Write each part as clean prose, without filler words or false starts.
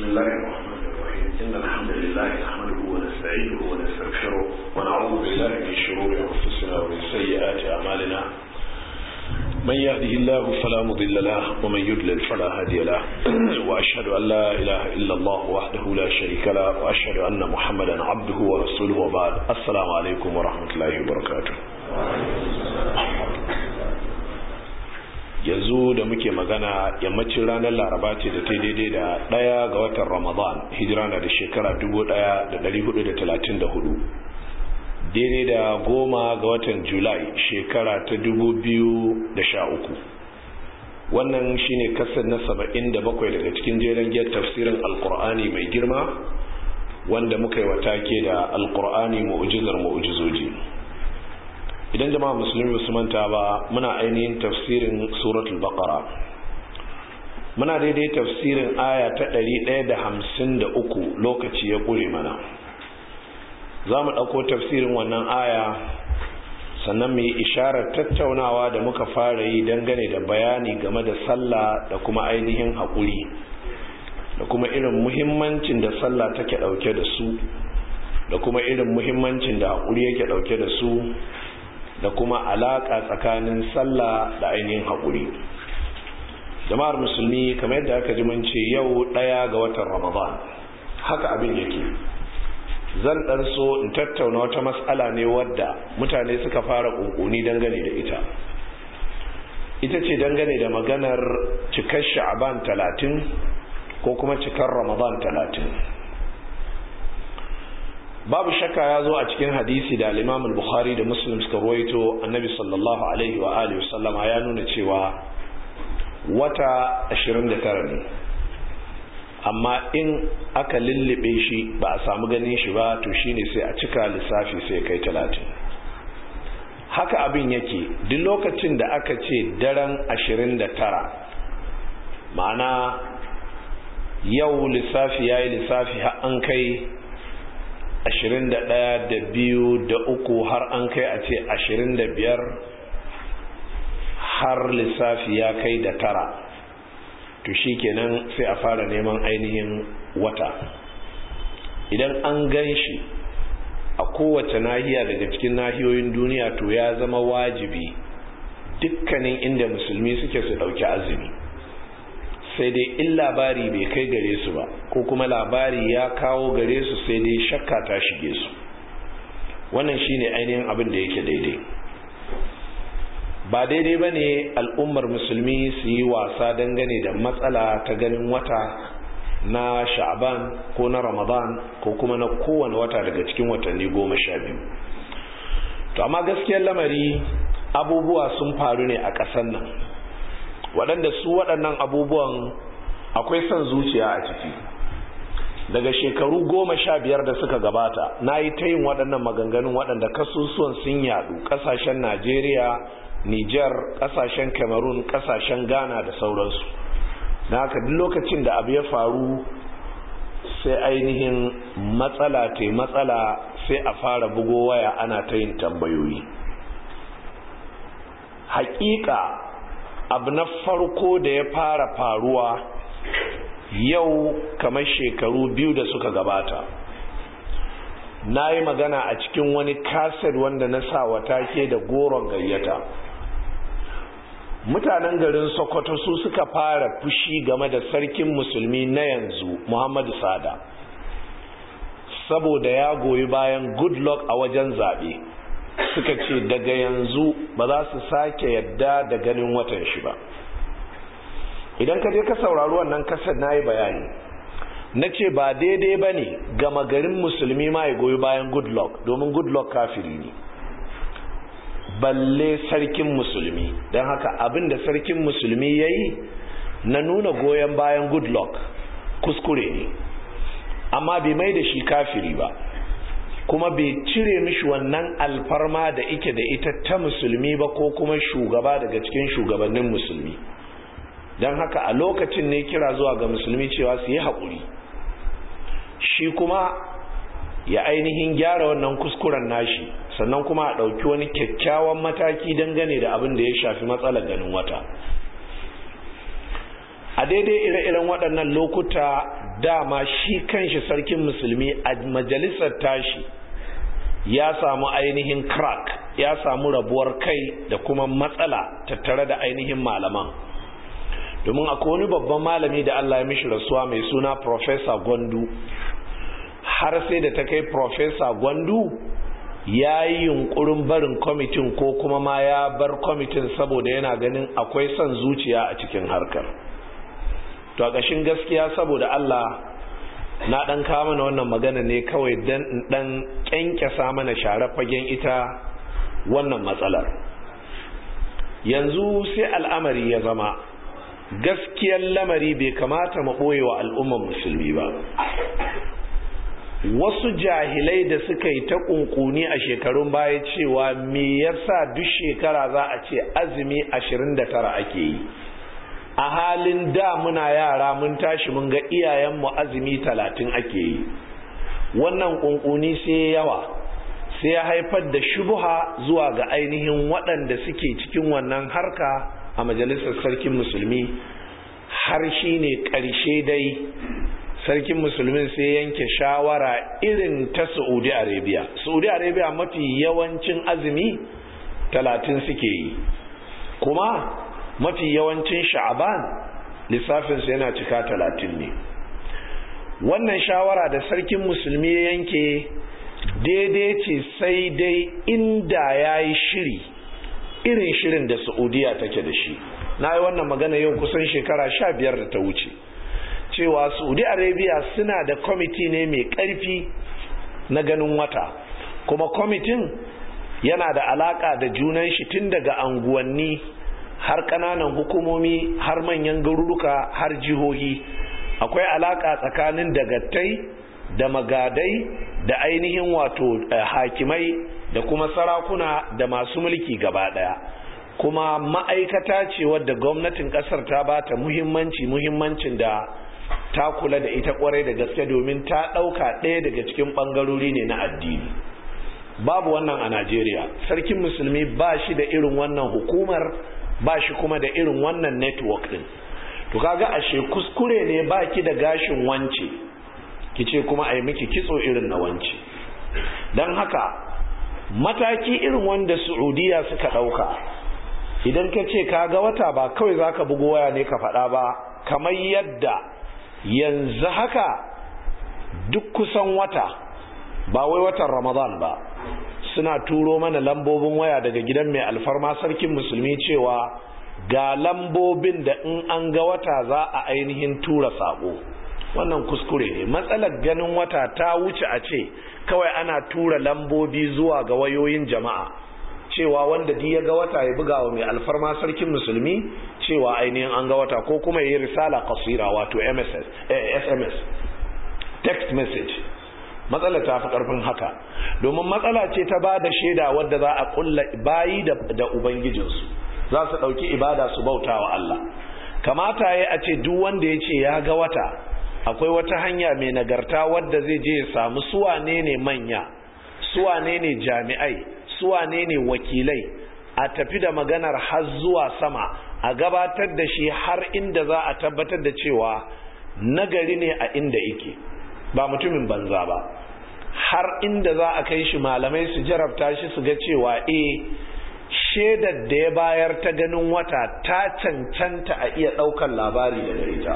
الله الرحمن الرحيم إن الحمد لله نحمده ونستعينه ونستغفره ونعوذ بالله من شرور أنفسنا ومن سيئات أعمالنا من يهده الله فلا مضل له ومن يضلل فلا هادي له وأشهد أن لا إله إلا الله وحده لا شريك له وأشهد أن محمدا عبده ورسوله وبعد السلام عليكم ورحمة الله وبركاته. yanzu da muke magana yammacin ranar laraba ce da ta daidai da 1 ga watan ramadan hijira na da shekara 1434 daidai da 10 ga watan julai shekara ta 2013. wannan shine kasar na 77 daga cikin jeren giyar tafsirin alkur'ani mai girma wanda muka yi wa take da alkur'ani mu'jizar mu'jizoji. idan jama'a musulmi su manta ba muna ainihin tafsirin suratul baqara, muna daidai tafsirin aya ta 153 lokaci ya kure mana. za mu ɗauko tafsirin wannan aya sannan mu yi isharar tattaunawa da muka fara yi dangane da bayani game da sallah da kuma ainihin haƙuri da kuma irin muhimmancin da sallah take ɗauke da su da kuma irin muhimmancin da haƙuri yake ɗauke da su da kuma alaka tsakanin sallah da ainihin haƙuri. jama'ar musulmi kamar yadda aka ji mun ce yau 1 ga watan ramadan haka abin yake. zan dan so in tattauna wata mas'ala ne wadda mutane suka fara kunkuni dangane da ita ce dangane da maganar cikar sha'ban 30 ko kuma cikar ramadan 30. babu shakka ya zo a cikin hadisi da al-Imam al-Bukhari da Muslim suka rawaito annabi sallallahu alaihi wa alihi wasallama ya nuna cewa wata 29 ne, amma in aka lullube shi ba a samu ganin shi ba to shine sai a cika lissafi sai kai 30. haka abin yake duk lokacin da aka ce daren 29 ma'ana yau lissafi yayi lissafi har an kai 21 da 2 da 3 har an kai a ce 25 har lissafi ya kai da 9 to shikenan sai a fara neman ainihin wata. idan an gan shi a kowace nahiya daga cikin nahiyoyin duniya to ya zama wajibi dukkanin inda musulmi suke su dauki azumi, sai dai in labari bai kai gare su ba ko kuma labari ya kawo gare su sai dai shakka ta shige su. wannan shine ainihin abin da yake daidai. ba daidai bane al'ummar musulmi su yi wasa dangane da matsala ta ganin wata na sha'ban ko na ramadan ko kuma na kowane wata daga cikin watanni 12. to amma gaskiyar lamari abubuwa sun faru ne a ƙasar nan waɗanda su waɗannan abubuwan akwai son zuciya a ciki. daga shekaru 15 da suka gabata na yi ta yin waɗannan maganganun waɗanda kasusuwan sun yaɗu ƙasashen Najeriya, Nijar, ƙasashen Cameroon, ƙasashen Ghana da sauransu. na haka duk lokacin da abu ya faru sai ainihin matsala sai a fara bugo waya ana ta yin tambayoyi. haƙiƙa abu na farko da ya fara faruwa yau kamar shekaru 2 da suka gabata, na yi magana a cikin wani kaset wanda na sa wa take da goron gayyata. mutanen garin Sokoto su suka fara fushi game da sarkin musulmi na yanzu Muhammadu Sada saboda ya goyi bayan Goodluck a wajen zaɓe. suka ce daga yanzu ba za su sake yadda da ganin watan shi ba. idan ka je ka saurari wannan kasar na yi bayani na ce ba daidai ba ne gama garin musulmi ma ya goyi bayan Goodluck, domin Goodluck kafiri ne balle sarkin musulmi. don haka abin da sarkin musulmi ya yi na nuna goyon bayan Goodluck kuskure ne, amma bai mai da shi kafiri ba kuma bai cire mishi wannan alfarma da ike da ita ta musulmi ba ko kuma shugaba daga cikin shugabannin musulmi. don haka a lokacin ne kira zuwa ga musulmi cewa su yi haƙuri, shi kuma ya ainihin gyara wannan kuskuren nashi, sannan kuma a ɗauki wani kyakkyawan mataki dangane da abin da ya shafi matsalar ganin wata. a daidai ire-iren waɗannan lokuta dama shi kanshi sarkin musulmi a majalisar tashi ya samu ainihin crack, ya samu rabuwar kai da kuma matsala tattare da ainihin malaman. Domin akwai wani babban malami da Allah ya mishi rasuwa mai suna Professor Gwandu, har sai da ta kai Professor Gwandu ya yi yunkurin barin kwamitin ko kuma ma ya bar kwamitin saboda yana ganin akwai son zuciya a cikin harkar. To a ƙashin gaskiya saboda Allah na ɗan kawo mana wannan magana ne kawai don ɗan ƙyanƙyasa mana share fagen ita wannan matsalar. Yanzu sai al'amari ya zama gaskiyar lamari bai kamata mu ɓoye wa al'ummar musulmi ba. Wasu jahilai da suka yi ta ƙunƙuni a shekarun baya cewa me yasa duk shekara za a ce azumi 29 ake yi, a halin da muna yara mun tashi mun ga iyayenmu azumi 30 ake yi. Wannan ƙunƙuni sai yawa, sai ya haifar da shubha zuwa ga ainihin waɗanda suke cikin wannan harka a majalisar sarkin musulmi, har shi ne ƙarshe dai sarkin musulmin sai yanke shawara irin ta Saudi Arabia. Saudi Arabia mafi yawancin azumi 30 suke yi, kuma mafi yawancin sha'aban lissafinsu yana cika 30 ne. Wannan shawara da sarkin musulmi ya yanke daidai ce, sai dai inda ya yi shiri irin shirin da Saudiya take da shi. Na yi wannan magana yau kusan shekara 15 da ta wuce, cewa Saudi Arabia suna da kwamiti ne mai ƙarfi na ganin wata, kuma kwamitin yana da alaka da junan shi tun daga anguwanni har ƙananan hukumomi har manyan garuruka har jihohi. Akwai alaka tsakanin dagatai da magadai da ainihin wato hakimai da kuma sarakuna da masu mulki gaba ɗaya. Kuma ma'aikata ce wadda gwamnatin ƙasar ta bata muhimmancin da ta kula da ita kwarai da gaske, domin ta ɗauka ɗaya daga cikin ɓangarori ne na addini. Babu wannan a Najeriya. Sarkin musulmi ba shi da irin wannan hukumar, ba shi kuma da irin wannan network ɗin. To kaga ashe kuskure ne ba ki da gashin wance ki ce kuma a yi miki kitso irin na wance. Don haka mataki irin wanda Saudiya suka ɗauka, idan ka ce ka ga wata ba kawai za ka bugo waya ne ka faɗa ba, kamar yadda yanzu haka duk kusan wata, ba wai watan Ramadan ba, suna turo mana lambobin waya daga gidan mai alfarma sarkin musulmi cewa ga lambobin da in an ga wata za a ainihin tura sako. Wannan kuskure ne. Matsalar ganin wata ta wuce a ce kawai ana tura lambobi zuwa ga wayoyin jama'a cewa wanda duk ya ga wata ya buga wa mai alfarma sarkin musulmi cewa ainihin an ga wata, ko kuma yi risala qasira wato SMS, text message. Matsala ta fi karfin haka, domin matsala ce ta ba da shaida wadda za a kulla bayi da ubangijinsu, za su dauki ibada su bauta wa Allah. Kamata ya a ce duk wanda ya ce ya ga wata, akwai wata hanya mai nagarta wadda zai je ya samu suwane ne manya, suwane ne jami'ai, suwane ne wakilai, a tafi da maganar har zuwa sama, a gabatar da shi har inda za a tabbatar da cewa nagari ne a inda yake, ba mutumin banza ba, har inda za a kai shi malamai su jarabta shi su ga cewa shaidar da ya bayar ta ganin wata ta cancanta a iya ɗaukar labari daga ita.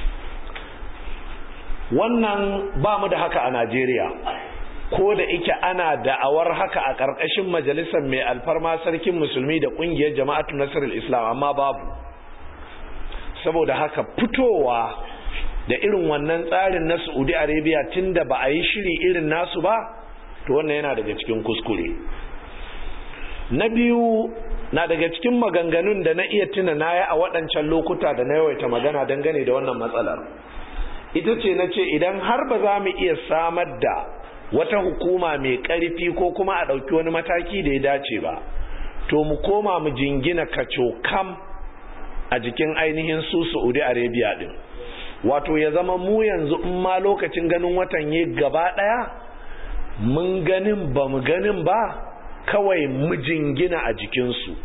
Wannan ba mu da haka a Najeriya, ko da ike ana da'awar haka a ƙarƙashin majalisar mai alfarma sarkin musulmi da ƙungiyar jama'atu nasirul islam, amma babu. Saboda haka fitowa da irin wannan tsarin na Saudi Arabia tunda ba a yi shiri irin nasu ba, to wannan yana daga cikin kuskure. Na biyu, na daga cikin maganganun da na iya tuna na yi a waɗancan lokuta da na yawaita magana dangane da wannan matsalar, ita ce na ce idan har ba za mu iya samar da wata hukuma mai ƙarfi ko kuma a ɗauki wani mataki da ya dace ba, to mu koma mu jingina kacokam a jikin ainihin su Saudi Arabia ɗin. Wato ya zama mu yanzu in ma lokacin ganin watan yi gaba ɗaya, mun ganin ba mu ganin ba, kawai mu jingina a jikinsu.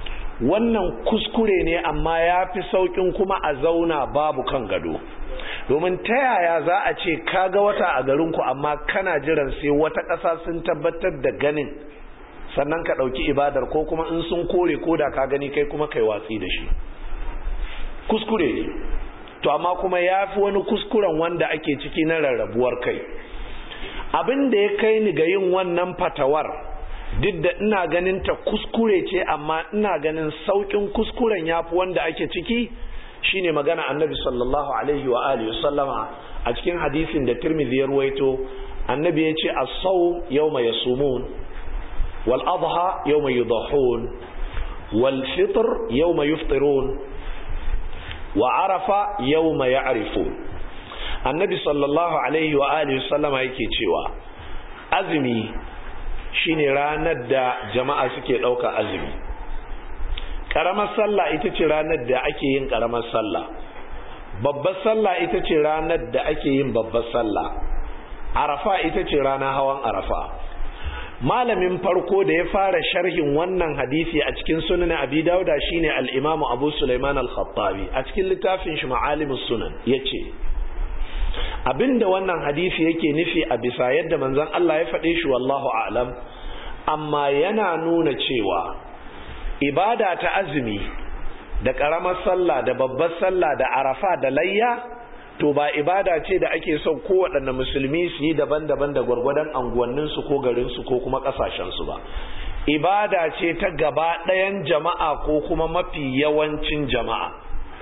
Wannan kuskure ne, amma ya fi sauƙin kuma a zauna babu kan gado, domin ta yaya za a ce ka ga wata a garinku amma kana jiran sai wata ƙasa sun tabbatar da ganin sannan ka ɗauki ibadar, ko kuma in sun kore ko da ka gani kai kuma kai watsi da shi? Kuskure ne. To amma kuma ya fi wani kuskuren wanda ake ciki na rarrabuwar kai. Abin da ya kai ni ga yin wannan fatawar, duk da ina ganin ta kuskure ce, amma ina ganin saukin kuskuren yafi wanda ake ciki, shine magana Annabi sallallahu alaihi wa alihi wasallama a cikin hadisin da Tirmidhi ya ruwaito. Annabi ya ce as-sawm yawma yasumun wal adha yawma yudhahun wal fitr yawma yufṭirun wa arafa yawma ya'rifun. Annabi sallallahu alaihi wa alihi wasallama yake cewa azumi shine ranar da jama'a suke dauka azumi. Karamar sallah ita ce ranar da ake yin karamar sallah. Babbar sallah ita ce ranar da ake yin babbar sallah. Arafa ita ce ranar hawan Arafa. Malamin farko da ya fara sharhin wannan hadisi a cikin sunan Abi Dawud shine al-Imam Abu Sulaiman al-Khattabi a cikin littafin shi Ma'alimus Sunan. Yace abinda wannan hadisi yake nufi a bisa yadda manzon Allah ya faɗe shi wallahu a'lam, amma yana nuna cewa ibada ta azumi da karamar sallah da babbar sallah da Arafa da layya to ba ibada ce da ake son kowaɗanne musulmi su yi daban-daban da gwargwadon anguwanninsu ko garinsu ko kuma ƙasashensu ba. Ibada ce ta gaba ɗayan jama'a ko kuma mafi yawancin jama'a.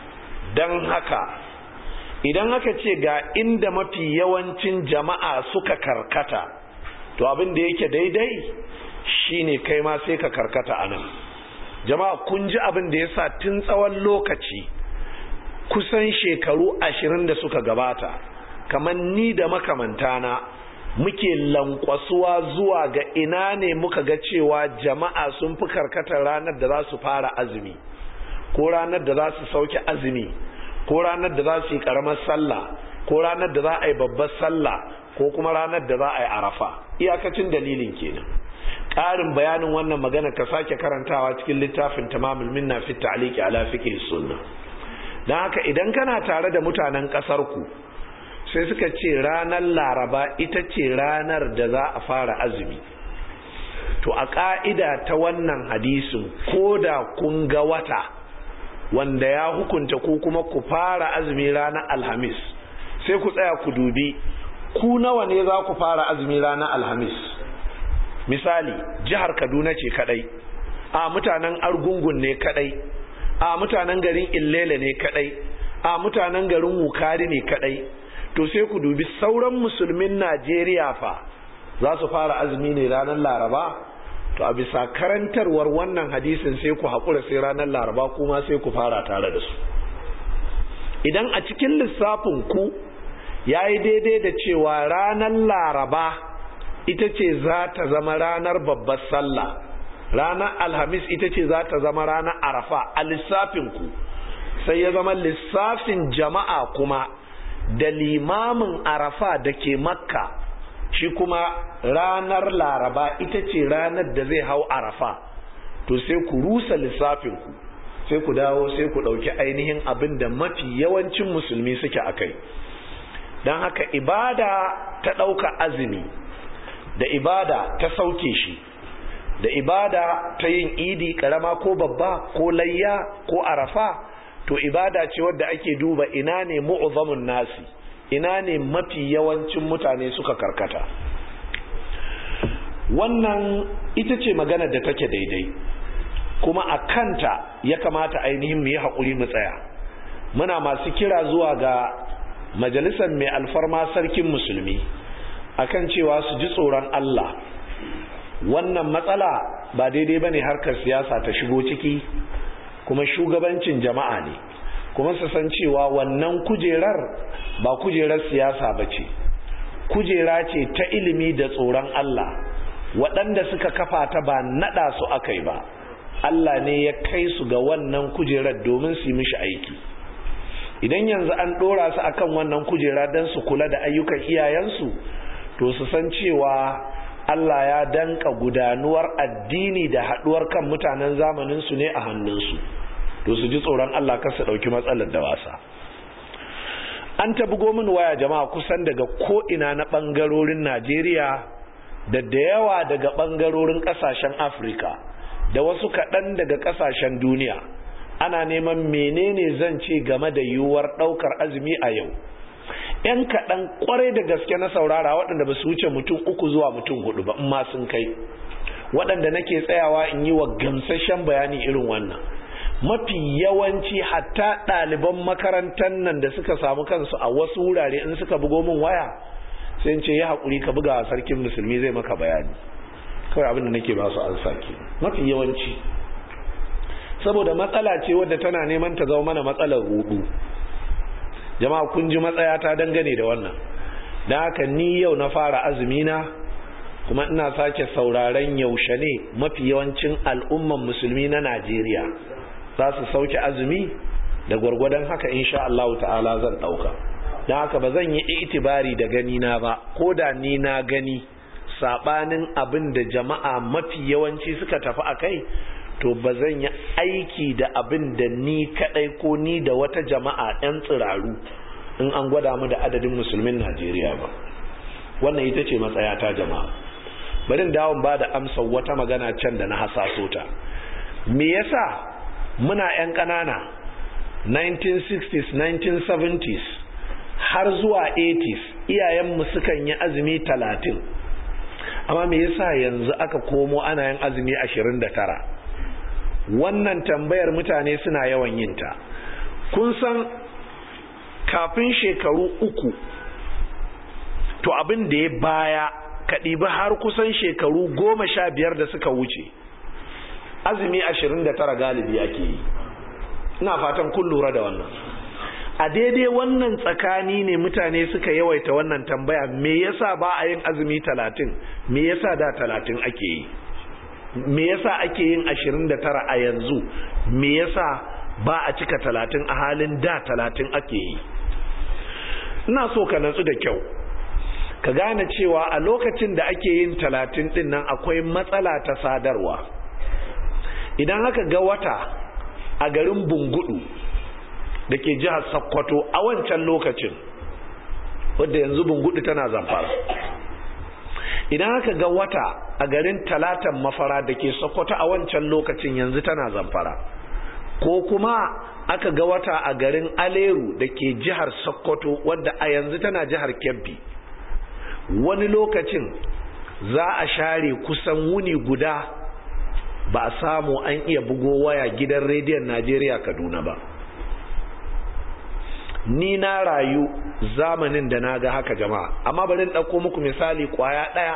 Don haka idan aka ce ga inda mafi yawancin jama'a suka karkata, to abin da yake daidai shine kai ma sai ka karkata a nan. Jama'a kun ji abin da ya sa tun tsawon lokaci, kusan shekaru 20 da suka gabata, kamar ni da makamantana muke lankwasuwa zuwa ga ina ne muka ga cewa jama'a sun fi karkatar ranar da za su fara azumi, ko ranar da za su sauke azumi, ko ranar da za su yi karamar sallah, ko ranar da za a yi babbar sallah, ko kuma ranar da za a yi Arafa. Iyakacin dalilin kenan. Ƙarin bayanin wannan magana ka sake karantawa cikin littafin Tamamul Minna fi Ta'liqi ala Fiqh Sunnah. Dan haka idan kana tare da mutanen ƙasar ku sai suka ce ranar Laraba ita ce ranar da za a fara azumi, to a ƙa'ida ta wannan hadisin, ko da kun ga wata wanda ya hukunta ku kuma ku fara azumi ranar Alhamis, sai ku tsaya ku dubi ku nawa ne za ku fara azumi ranar Alhamis. Misali, jihar Kaduna ce kadai, a mutanen Argungun ne kadai, a mutanen garin Illele ne kadai, a mutanen garin Wukari ne kadai. To sai ku dubi sauran musulmin Najeriya fa za su fara azumi ne ranar Laraba. To a bisa karantarwar wannan hadisin sai ku haƙura sai ranar Laraba kuma sai ku fara tare da su. Idan a cikin lissafin ku yayi daidai da cewa ranar Laraba ita ce za ta zama ranar babbar sallah, ranar Alhamis ita ce za ta zama ranar Arafa, a lissafinku sai ya zama lissafin jama'a kuma da limamin Arafa da ke Makka shi kuma ranar Laraba ita ce ranar da zai hau Arafa, to sai ku rusa lissafinku, sai ku dawo sai ku ɗauki ainihin abin da mafi yawancin musulmi suke a kai. Don haka ibada ta ɗauka azumi da ibada ta sauke shi da ibada ta yin idi karama ko babba ko layya ko Arafa, to ibada ce wadda ake duba ina ne mu'azzamun nasi, ina ne mafi yawancin mutane suka karkata. Wannan ita ce magana da take daidai, kuma a kanta ya kamata ainihin mu yi haƙuri mu tsaya. Muna masu kira zuwa ga majalisar mai alfarma sarkin musulmi akan cewa su ji tsoron Allah. Wannan matsala ba daidai bane harkar siyasa ta shigo ciki, kuma shugabancin jama'a ne, kuma su san cewa wannan kujerar ba kujerar siyasa bace, kujera ce ta ilimi da tsoron Allah. Waɗanda suka kafa ta ba nada su akai ba, Allah ne ya kai su ga wannan kujerar domin su yi mishi aiki. Idan yanzu an dora su akan wannan kujera don su kula da ayyukan iyayensu, to su san cewa Allah ya danka gudanuwar addini da haduwar kan mutanen zamanin su ne a hannunsu, to su ji tsoron Allah kar su dauki matsalar da wasa. an ta bugo min waya jama'a kusan daga ko ina na bangarorin Najeriya da yawa daga bangarorin kasashen Afirka da wasu kaɗan daga kasashen duniya, ana neman menene zan ce game da yiwuwar ɗaukar azumi a yau. 'Yan kaɗan kwarai da gaske na saurara waɗanda ba su wuce mutum 3 zuwa mutum 4 ba in ma sun kai, waɗanda nake tsayawa in yi wa gamsashen bayani irin wannan. Mafi yawanci hatta ɗaliban makarantar nan da suka samu kansu a wasu wurare in suka bugo min waya sai ce ya haƙuri ka buga sarkin musulmi zai maka bayani, kawai abin da nake ba su an sake. Mafi yawanci saboda matsala ce wadda tana neman ta zama mana matsalar rudu. Jama'a kun ji matsaya ta dangane da wannan. Dan haka ni yau na fara azumi na, kuma ina sake sauraren yaushe ne mafi yawancin al'umman musulmi na Najeriya za su sauke azumi, da gwargwadon haka insha Allah ta'ala zan dauka. Dan haka ba zan yi itibari da gani na ba, ko da ni na gani sabanin abin da jama'a mafi yawanci suka tafi akai, to ba zan yi aiki da abin da ni kadai ko ni da wata jama'a ɗan tsiraru in an gwada mu da adadin musulmin Najeriya ba. Wannan ita ce matsaya ta jama'a. Bari in dawo ba da amsar wata magana can da na hasaso ta. Me yasa muna ƴan ƙanana 1960s 1970s har zuwa 80s iyayenmu sukan yi azumi 30, amma me yasa yanzu aka komo ana yin azumi 29? Wannan tambayar mutane suna yawan yin ta. Kun san kafin shekaru 3 to abin da ya baya ka ɗibi har kusan shekaru 15 da suka wuce, azumi 29 galibi ake yi. Ina fatan kun lura da wannan. A daidai wannan tsakani ne mutane suka yawaita wannan tambaya, me yasa ba a yin azumi 30? Me yasa da 30 ake yi? Me yasa ake yin 29 a yanzu? Me yasa ba a cika 30 a halin da 30 ake yi? Ina so ka natsu da kyau, ka gane cewa a lokacin da ake yin 30 din nan akwai matsala ta sadarwa. Idan aka ga wata a garin Bungudu da ke jihar Sokoto a wancan lokacin, wadda yanzu Bungudu tana Zamfara, idan aka ga wata a garin Talatan Mafara da ke Sokoto a wancan lokacin, yanzu tana Zamfara, ko kuma aka ga wata a garin Aleru da ke jihar Sokoto wadda a yanzu tana jihar Kebbi, wani lokacin za a share kusan wuni guda ba a samu an iya bugo waya gidan rediyon Najeriya Kaduna ba. Ni na rayu zamanin da na ga haka jama'a, amma bari in ɗauko muku misali kwaya ɗaya.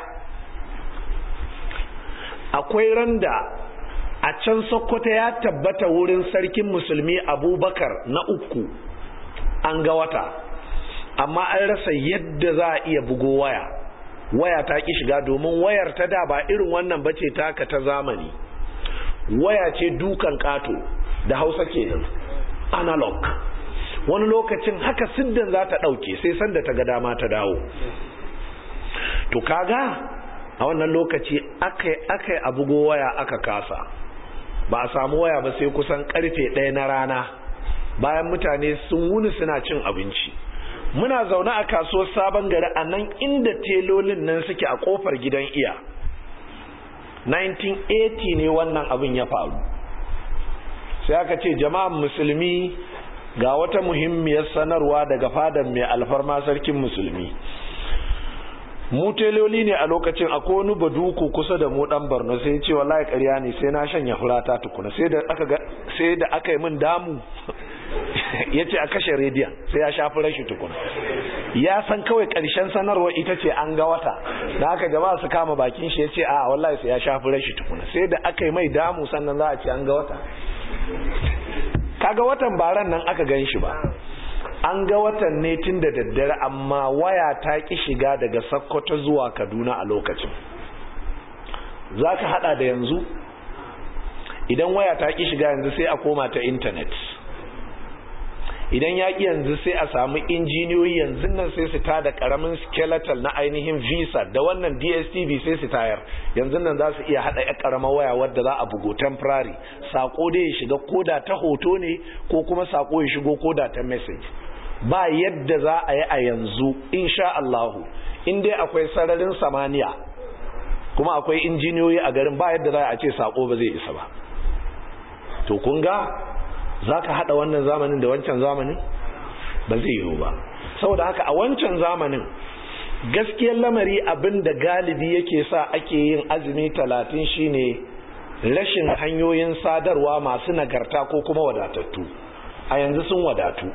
Akwai randa a can Sokoto ya tabbata wurin sarkin musulmi Abubakar na 3 an ga wata, amma an rasa yadda za a iya bugo waya ta ki shiga, domin wayar ta da ba irin wannan bace taka ta zamani. Waya ce dukan kato da Hausa kenan, analog. Wani lokacin haka siddan za ta ɗauke sai sanda ta ga dama ta dawo. To kaga a wannan lokaci akai a bugo waya aka kasa, ba a samu waya ba sai kusan karfe 1 na rana, bayan mutane sun wuni suna cin abinci. Muna zaune a kasuwar Sabon Gari a nan inda telolin nan suke a kofar gidan iya. 1980 ne wannan abin ya faru. Sai aka ce jama'an musulmi ga wata muhimmiyar sanarwa daga fadan mai alfarma sarkin musulmi. Mu teloli ne a lokacin, akwai wani baduku kusa da mu dan Borno, sai ce wallahi ƙarya ne, sai na shanya furata tukuna, sai da aka yi min damu yace a kashe rediyon sai ya shafi rashi tukuna. Ya san kawai ƙarshen sanarwa ita ce an ga wata, da haka jama'a su kama bakin shi, yace a wallahi sai ya shafi rashi tukuna, sai da aka yi mai damu sannan za a ce an ga wata. Kaga watan baran nan aka gan shi ba, an ga watan ne tun da daddare, amma waya ta ki shiga daga Sokoto zuwa Kaduna a lokacin. Za ka hada da yanzu? Idan waya ta ki shiga yanzu sai a koma ta intanet. Idan ya ki yanzu sai a samu injiniyoyi yanzu nan sai su tada karamin skeletal na ainihin visa da wannan DSTV sai su tayar. Yanzu nan za su iya hada ya karamar waya wadda za a bugo temporary, sako da ya shiga koda ta hoto ne ko kuma sako ya shigo koda ta message. ba yadda za a yi a yanzu insha Allahu in dai akwai sararin samaniya kuma akwai injiniyoyi a garin, ba yadda za a ce sako ba zai isa ba. to kun ga za ka haɗa wannan zamanin da wancan zamanin ba zai yiwu ba. saboda haka a wancan zamanin gaskiyar lamari abin da galibi yake sa ake yin azumi 30 shine rashin hanyoyin sadarwa masu nagarta ko kuma wadatattu. a yanzu sun wadatu.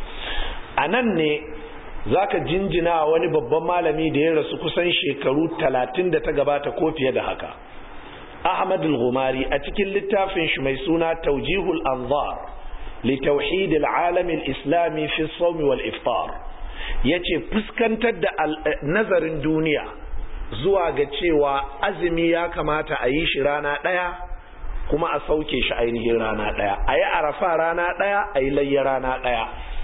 a nan ne za ka jinjina wani babban malami da ya rasu kusan shekaru 30 da ta gabata ko fiye da haka, Ahmad al-Ghumari, a cikin littafin shi mai suna Tawjihul Anzar li Tauhid al-Alam al-Islami fi as-Sawm wal-Iftar, yace fuskantar da nazarin duniya zuwa ga cewa azumi ya kamata a yi shi rana daya kuma a sauke shi ainihin rana daya, a yi Arafa rana daya, a yi layya rana daya.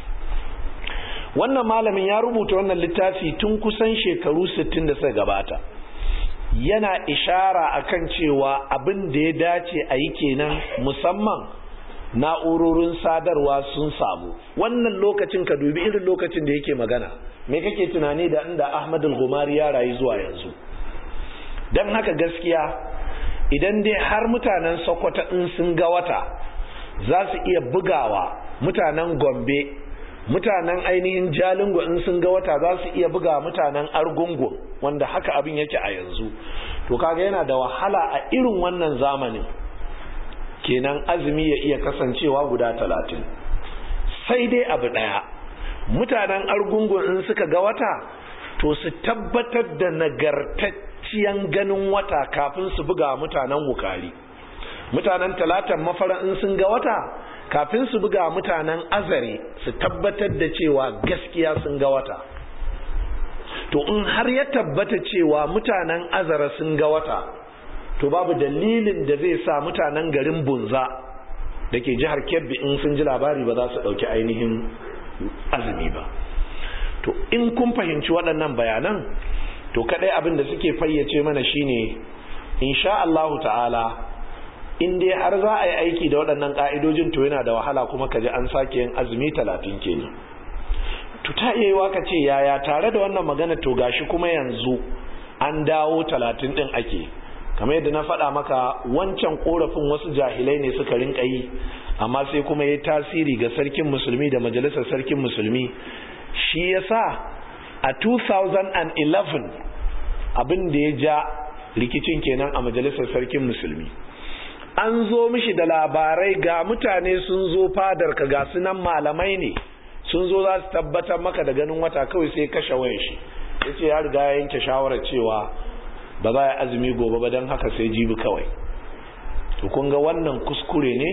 Wannan malamin ya rubuta wannan littafi tun kusan shekaru 60 da suka gabata, yana ishara akan cewa abin da ya dace a yi kenan, musamman na'urorin sadarwa sun samu. wannan lokacin ka dubi irin lokacin da yake magana, me kake tunani da inda Ahmad al-Ghumari ya rayu zuwa yanzu? dan haka gaskiya idan dai har mutanen Sokoto in sun ga wata za su iya bugawa mutanen Gombe, mutanen ainihin Jalingo in sun ga wata za su iya buga mutanen Argungu, wanda haka abin yake a yanzu, to kaga yana da wahala a irin wannan zamanin kenan azumi ya iya kasancewa guda 30. sai dai abu daya, mutanen Argungu in suka ga wata to su tabbatar da nagartacciyan ganin wata kafin su buga mutanen Wukari. mutanen Talatan Mafara in sun ga wata kafin su buga mutanen Azare su tabbatar da cewa gaskiya sun ga wata. to in har ya tabbata cewa mutanen Azare sun ga wata, to babu dalilin da zai sa mutanen garin Bunza da ke jihar Kebbi in sun ji labari ba za su ɗauki ainihin azumi ba. to in kun fahimci waɗannan bayanan, to kaɗai abin da suke fayyace mana shine insha Allahu ta'ala in dai har za a yi aiki da waɗannan ƙa'idojin, to yana da wahala kuma ka ji an sake yin azumi 30 kenan. to ta iya yiwa ka ce yaya tare da wannan magana, to gashi kuma yanzu an dawo 30 ɗin ake. kamar yadda na faɗa maka, wancan ƙorafin wasu jahilai ne suka rinka yi, amma sai kuma ya tasiri ga sarkin musulmi da majalisar sarkin musulmi. shi yasa a 2011 abin da ya ja rikicin kenan a majalisar sarkin musulmi. an zo mishi da labarai, ga mutane sun zo fadar ka, ga sunan malamai ne sun zo za su tabbatar maka da ganin wata, kawai sai kashe wayan shi yace ya riga ya yanke shawarar cewa ba za a azumi gobe ba, don haka sai jibi kawai. to kun ga wannan kuskure ne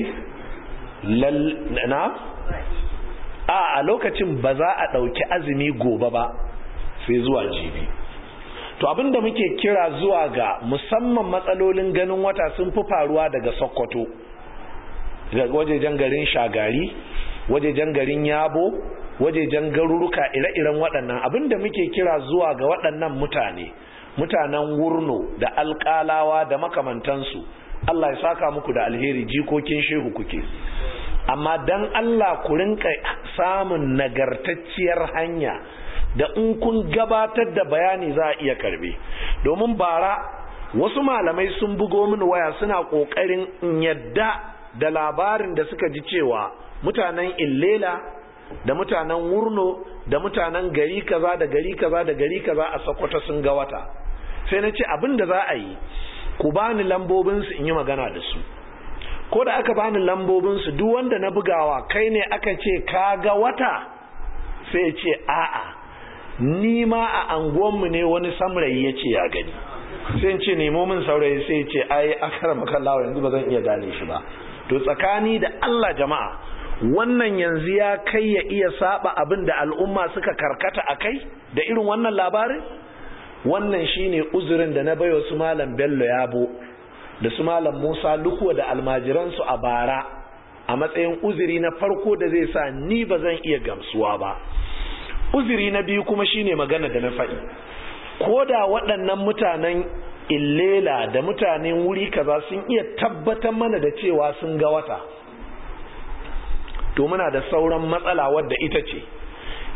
a lokacin ba za a ɗauki azumi gobe ba sai zuwa jibi. to abinda muke kira zuwa ga, musamman matsalolin ganin wata sun fi faruwa daga Sokoto, daga wajejen garin Shagari, wajejen garin Yabo, wajejen garuruka ire-iren waɗannan. abinda muke kira zuwa ga waɗannan mutanen Wurno da Alƙalawa da makamantansu, Allah ya saka muku da alheri, jikokin shehu kuke, amma dan Allah ku rinka samun nagartacciyar hanya da in kun gabatar da bayani za a iya karbe. domin bara wasu malamai sun bugo mini waya suna kokarin in yadda da labarin da suka ji cewa mutanen Illela da mutanen Wurno da mutanen gari kaza da gari kaza da gari kaza a Sokoto sun ga wata. sai na ce abin da za a yi, ku bani lambobinsu in yi magana da su. ko da aka bani lambobinsu, duk wanda na bugawa, kai ne aka ce ka ga wata? sai ce a'a, ni ma a anguwanmu ne wani samrayi ya ce ya gani. sai ce nemo min saurayi, sai ce ai akramaka Allah yanzu ba zan iya gane shi ba. to tsakani da Allah jama'a, wannan yanzu ya kai ya iya saba abin da al'umma suka karkata akai da irin wannan labarin? wannan shine uzurin da na bayo su malam Bello Yabo da su malam Musa Lukuwa da almajiransu a bara a matsayin uzuri na farko da zai sa ni ba zan iya gamsuwa ba. uzuri na biyu kuma shine magana da na faɗi, ko da waɗannan mutanen Illela da mutanen wuri kaza sun iya tabbatar mana da cewa sun ga wata, to muna da sauran matsala wadda ita ce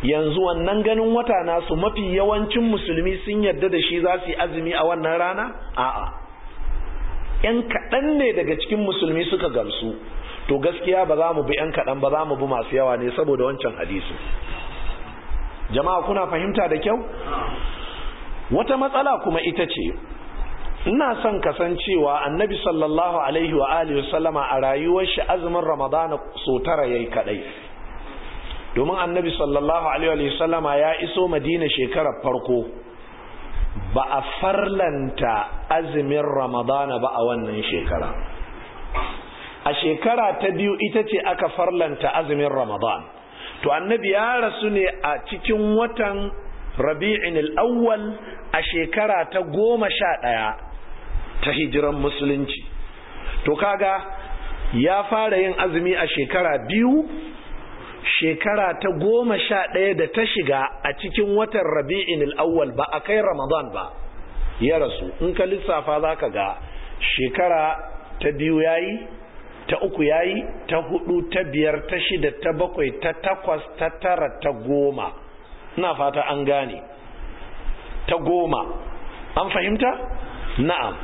yanzu wannan ganin wata nasu mafi yawancin musulmi sun yarda da shi za su yi azumi a wannan rana? A'a, ‘yan kaɗan ne daga cikin musulmi suka gamsu. To gaskiya ba za mu bi ‘yan kaɗan ba, za mu bi masu yawa ne saboda wancan hadisi. Jama'a kuna fahimta da kyau? Wata matsala kuma ita ce, ina son kasancewa annabi sallallahu alaihi wa alihi wasallama a rayuwar shi azumin ramadana so 9 yayi kadai. Domin annabi sallallahu alaihi wa sallama ya iso madina shekarar farko, ba a farlanta azumin ramadana ba a wannan shekara. A shekara ta biyu ita ce aka farlanta azumin ramadan. To annabi ya rasu ne a cikin watan rabi'in al-awwal a shekara ta 11 ta hijiran musulunci. To kaga ya fara yin azumi a shekara biyu, shekara ta 11 da ta shiga a cikin watan rabi'in al-awwal ba a kai ramadan ba ya rasu. In ka lissafa zaka ga shekara ta biyu yayi, ta uku yayi, ta hudu, ta biyar, ta shida, ta bakwai, ta takwas, ta tara, ta 10. ina fata an gane. Ta 10 an fahimta? Na'am.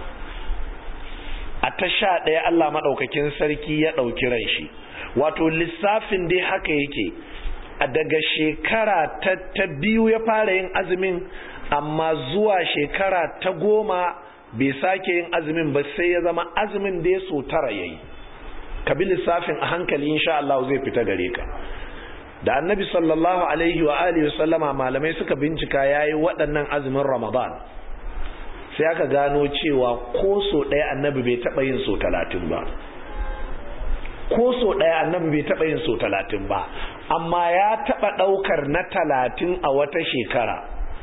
A ta 11 Allah madaukakin sarki ya dauki ran shi. Wato lissafin dai haka yake, a daga shekara ta biyu ya fara yin azumin, amma zuwa shekara ta 10 bai sake yin azumin ba, sai ya zama azumin da ya so 9 yayi. Ka bi lissafin a hankali insha Allah zai fita gare ka. Da annabi sallallahu alaihi wa alihi wasallama malamai suka bincika yayi waɗannan azumin Ramadan, sai aka gano cewa ko so ɗaya annabi bai taɓa yin so 30 ba. Ko so ɗaya annabi bai taɓa yin so 30 ba, amma ya taɓa ɗaukar na 30 a wata shekara.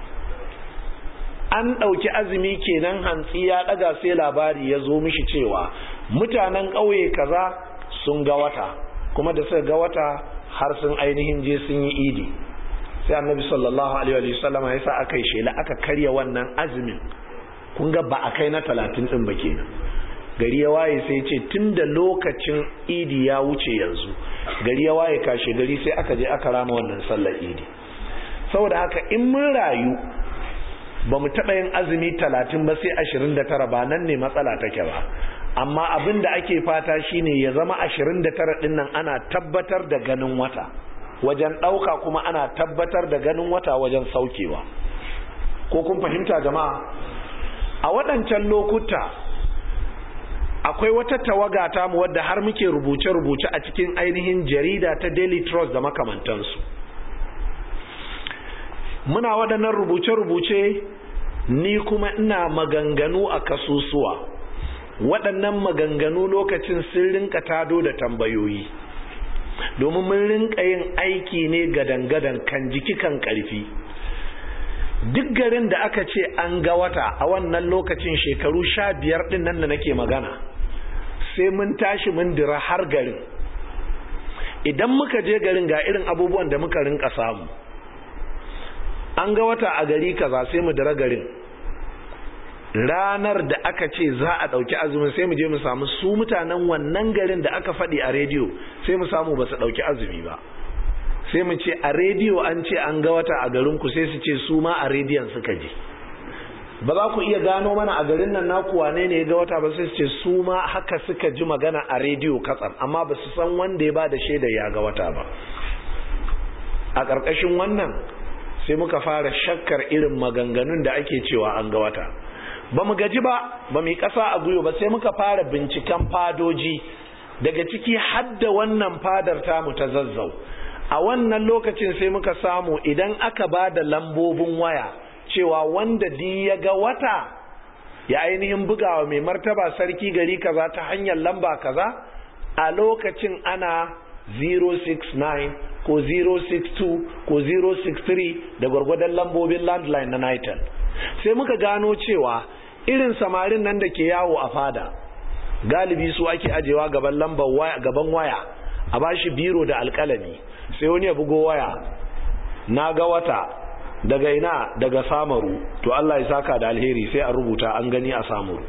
An ɗauki azumi kenan, hantsi ya ɗaga sai labari ya zo mishi cewa mutanen ƙauye kaza sun ga wata, kuma da suka ga wata har sun ainihin je sun yi idi. Sai annabi sallallahu alaihi wa sallam ya sa aka yi shela aka karya wannan azumin. Kun ga ba a kai na 30 din ba kenan. Gari ya waye sai ce tunda lokacin idi ya wuce yanzu, gari ya waye kashe gari sai aka je aka rama wannan sallar idi. Saboda haka in mun rayu ba mu taɓa yin azumi 30 ba sai 29, ba nan ne matsala take ba. Amma abin da ake fata shine ya zama 29 din nan ana tabbatar da ganin wata wajen ɗauka, kuma ana tabbatar da ganin wata wajen saukewa. Ko kun fahimta jama'a? A waɗancan lokuta akwai wata tawaga ta mu wadda har muke rubuce-rubuce a cikin ainihin jarida ta Daily Trust da makamantansu. Muna waɗannan rubuce-rubuce, ni kuma ina maganganu a kasusuwa. Waɗannan maganganu lokacin sun rinka tado da tambayoyi, domin mun rinka yin aiki ne gadan-gadan kan jiki kan ƙarfi. Duk garin da aka ce an ga wata a wannan lokacin shekaru 15 ɗin nan da nake magana, sai mun tashi mun dira har garin. Idan muka je garin ga irin abubuwan da muka rinka samu. An ga wata a gari kaza, sai mu dira garin. Ranar da aka ce za a ɗauki azumin, sai mu je mu samu su mutanen wannan garin da aka faɗi a rediyo, sai mu samu ba su ɗauki azumi ba. Sai mu ce a rediyo an ce an ga wata a garinku, sai su ce su ma a rediyon suka je. Ba za ku iya gano mana a garin nan naku wane ne ya ga wata ba, sai su ce su ma haka suka ji magana a rediyo katsam, amma ba su san wanda ya ba da shaidar ya ga wata ba. A ƙarƙashin wannan sai muka fara shakkar irin maganganun da ake cewa an ga wata. Ba mu gaji ba, ba mu yi ƙasa a gwiwa ba, sai muka fara binciken fadoji, daga ciki hadda wannan fadar tamu ta Zazzau. A wannan lokacin sai muka samu idan aka ba da lambobin waya cewa wanda di ya ga wata ya ainihin bugawa mai martaba sarki gari kaza ta hanyar lamba kaza, a lokacin ana 069 ko 062 ko 063 da gwargwadon lambobin landline na Nitel. Sai muka gano cewa irin samarin nan da ke yawo a fada galibi su ake ajewa gaban waya a bashi biro da alkalami, sai wani ya bugo waya, na ga wata daga ina, daga Samaru, to Allah ya saka da alheri, sai a rubuta an gani a Samaru.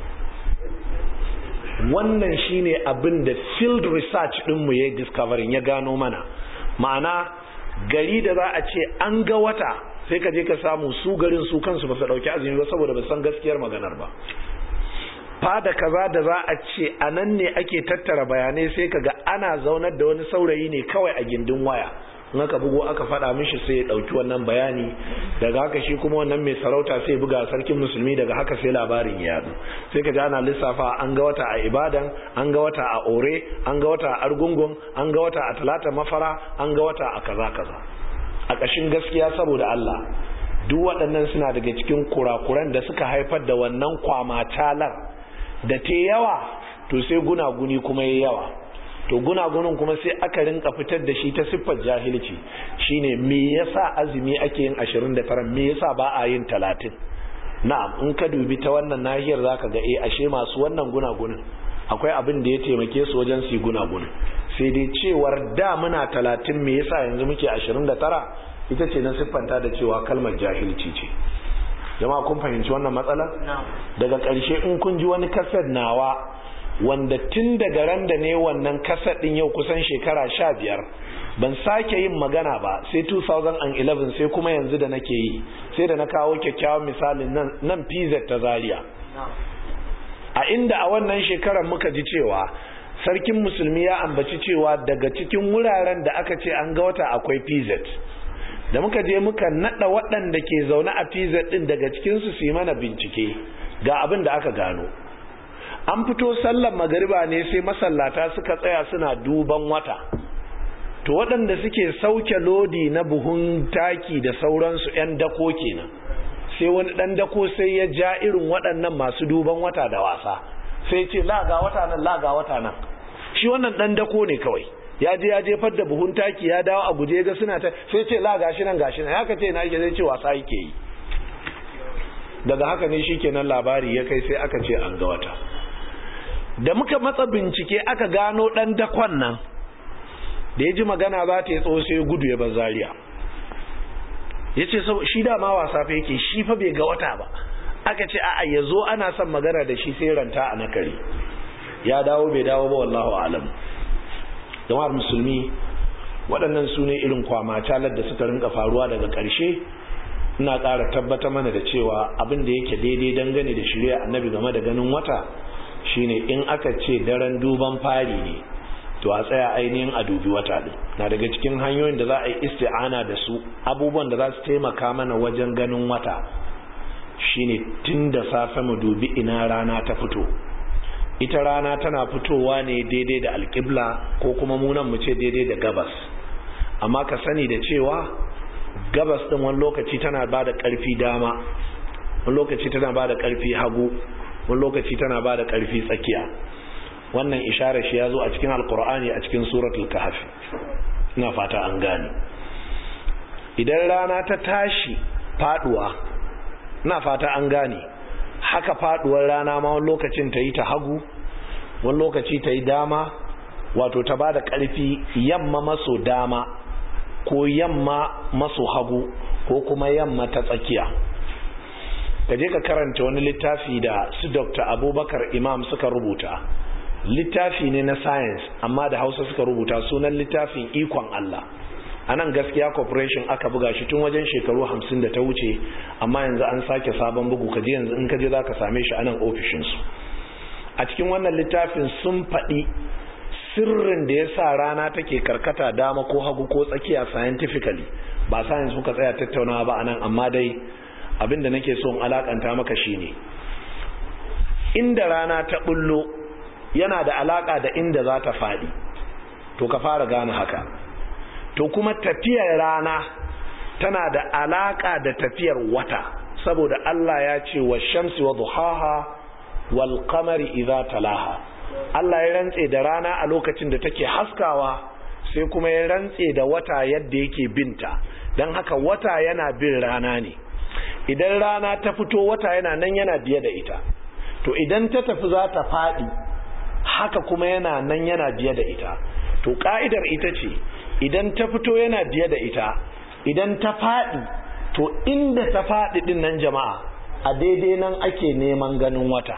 Wannan shine abin da field research ɗinmu ya discovering ya gano mana. Ma'ana gari da za a ce an ga wata sai ka je ka samu su garin su kansu ba su ɗauki azumi ba saboda ba san gaskiyar maganar ba. Fada kaza da za a ce a nan ne ake tattara bayanai sai ka ga ana zaunar da wani saurayi ne kawai a gindin waya, in aka bugo aka faɗa mishi sai ya ɗauki wannan bayani, daga haka shi kuma wannan mai sarauta sai buga sarkin musulmi, daga haka sai labarin ya yadu. Sai ka ji ana lissafa an ga wata a Ibadan, an ga wata a Ore, an ga wata a Argungun, an ga wata a Talata Mafara, an ga wata a kaza kaza. A ƙashin gaskiya saboda Allah, duk waɗannan suna daga cikin kurakuran da suka haifar da wannan kwamatalar da ta yawa, to sai gunaguni kuma ya yawa. To gunagunin kuma sai aka rinka fitar da shi ta siffar jahilci, shine me yasa azumi ake yin 29, me yasa ba a yin 30. Na'am, in ka dubi ta wannan nahiyar zaka ga ashe masu wannan gunagunin akwai abin da ya taimake su wajen su gunagunin. Sai dai cewar da muna 30 me yasa yanzu muke 29, ita ce na siffanta da cewa kalmar jahilci ce. Jama'a kun fahimci wannan matsala? Daga ƙarshe in kun ji wani kaset nawa wanda tun daga ran da ne wannan kaset din yau kusan shekara 15 ban sake yin magana ba sai 2011, sai kuma yanzu da nake yi, sai da na kawo kyakkyawan misalin nan PZ ta Zaria, a inda a wannan shekarar muka ji cewa sarkin musulmi ya ambaci cewa daga cikin wuraren da aka ce an ga wata akwai PZ. Da muka je muka nada waɗanda ke zaune a PZ din daga cikinsu su yi mana bincike, ga abin da aka gano. An fito sallar magariba ne sai masallata suka tsaya suna duban wata. To waɗanda suke sauke lodi na buhun taki da sauransu 'yan dako kenan. Sai wani ɗan dako sai ya ja irin waɗannan masu duban wata da wasa. Sai ce laga wata nan, laga wata nan. Shi wannan ɗan dako ne kawai. Ya je ya jefar da buhun taki ya dawo a guje ga suna ta, sai ce la gashi nan gashi nan. Haka ce na yake, zai ce wasa yake yi. Daga haka ne shikenan labari ya kai sai aka ce an ga wata. Da muka matsa bincike aka gano dan dakon nan, da ya ji magana za ta yi tsawo sai gudu ya bar Zaria. Ya ce shi da ma wasa fa yake, shi fa bai ga wata ba. Aka ce a'a ya zo ana son magana da shi sai ranta a nakari. Ya dawo bai dawo ba, wallahu a'lam. Jama'ar musulmi, waɗannan su ne irin kwamatalar da suka rinka faruwa daga ƙarshe. Ina ƙara tabbata mana da cewa abin da yake daidai dangane da shirya annabi game da ganin wata shine in aka ce daren duban fari ne, to a tsaya ainihin a dubi wata din. Na daga cikin hanyoyin da za a yi isti'ana da su, abubuwan da za su taimaka mana wajen ganin wata shine tun da safe mu dubi ina rana ta fito. Ita rana tana fitowa ne daidai da alƙibla, ko kuma munan mu ce daidai da gabas. Amma ka sani da cewa gabas din wani lokaci tana ba da ƙarfi dama, wani lokaci tana ba da ƙarfi hagu, wani lokaci tana ba da ƙarfi tsakiya. Wannan isharar shi ya zo a cikin alƙur'ani a cikin suratul kahf. Ina fata an gane. Idan rana ta tashi faduwa, ina fata an gane, haka faduwar rana ma wani lokacin ta yi ta hagu, wani lokaci ta yi dama, wato ta bada ƙarfi yamma maso dama ko yamma maso hagu ko kuma yamma ta tsakiya. Ka je ka karanta wani littafi da su Dr. Abubakar Imam suka rubuta. Littafi ne na science amma da Hausa suka rubuta, sunan littafin Ikon Allah. A nan Gaskiya Corporation aka buga shi tun wajen shekaru 50 da ta wuce, amma yanzu an sake sabon bugu. Kaje yanzu in kaje za ka same shi a nan ofishinsu. A cikin wannan littafin sun faɗi sirrin da ya sa rana take karkata dama ko hagu ko tsakiya scientifically. Ba science muka tsaya tattaunawa ba a nan, amma dai abin da nake so in alakanta maka shine inda rana ta bullo yana da alaka da inda za ta faɗi. To ka fara gane haka. To kuma tafiyar rana tana da alaka da tafiyar wata, saboda Allah ya ce wa shamsi wa duhaha wal qamari idza talaha. Allah ya rantse da rana a lokacin da take haskawa, sai kuma ya rantse da wata yadda yake binta. Dan haka wata yana bin rana ne. Idan rana ta fito, wata yana nan yana biye da ita. To idan ta tafi za ta faɗi, haka kuma yana nan yana biye da ita. To ka'idar ita ce idan ta fito yana biye da ita, idan ta faɗi, to inda ta faɗi din nan jama'a, a daidai nan ake neman ganin wata.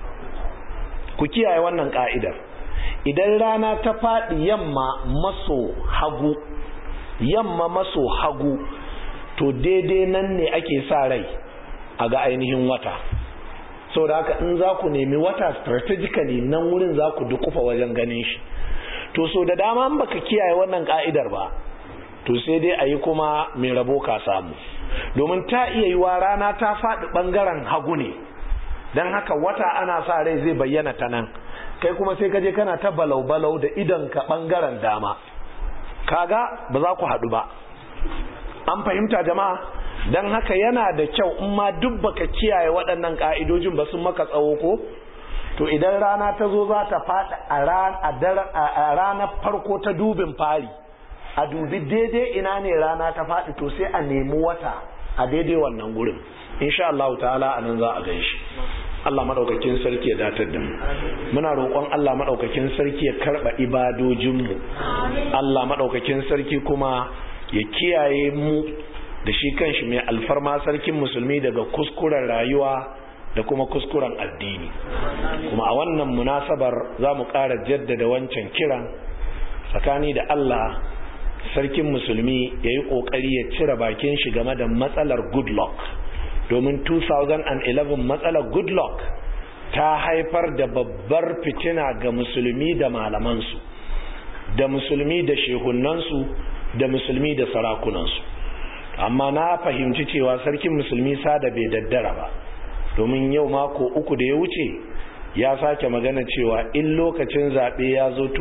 Ku kiyaye wannan ka'idar. Idan rana ta faɗi yamma maso hagu, yamma maso hagu to daidai nan ne ake sa rai a ga ainihin wata. saboda haka in za ku nemi wata strategically nan wurin za ku dukufa wajen ganin shi. to so da dama in baka kiyaye wannan ka'idar ba to sai dai a yi kuma mai rabo ka samu, domin ta iya yiwa rana ta faɗi ɓangaren hagu ne, don haka wata ana sa rai zai bayyana ta nan, kai kuma sai kaje kana ta balau-balau da idan ka ɓangaren dama, kaga ba za ku haɗu ba. an fahimta jama'a? don haka yana da kyau in ma duk baka kiyaye waɗannan ƙa'idojin ba sun maka tsawo ko, to idan rana ta zo za ta faɗi a ranar farko ta dubin fari, a dubi daidai ina ne rana ta faɗi, to sai a nemi wata a daidai wannan gurin, insha Allah ta'ala anan za a ganshi. Allah madaukakin sarki ya datar da mu. muna roƙon Allah madaukakin sarki ya karba ibadojin mu. Allah madaukakin sarki kuma ya kiyaye mu da shi kanshi mai alfarma sarkin musulmi daga kuskuren rayuwa da kuma kuskuren addini. kuma a wannan munasabar za mu ƙara jaddada wancan kiran tsakani da Allah, sarkin musulmi ya yi ƙoƙari ya cire bakin shi game da matsalar Goodluck, domin 2011 matsalar Goodluck ta haifar da babbar fitina ga musulmi da malamansu, da musulmi da shehunansu, da musulmi da sarakunansu. amma na fahimci cewa sarkin musulmi sada bai daddara ba, domin yau mako 3 da ya wuce ya sake magana cewa in lokacin zaɓe ya zo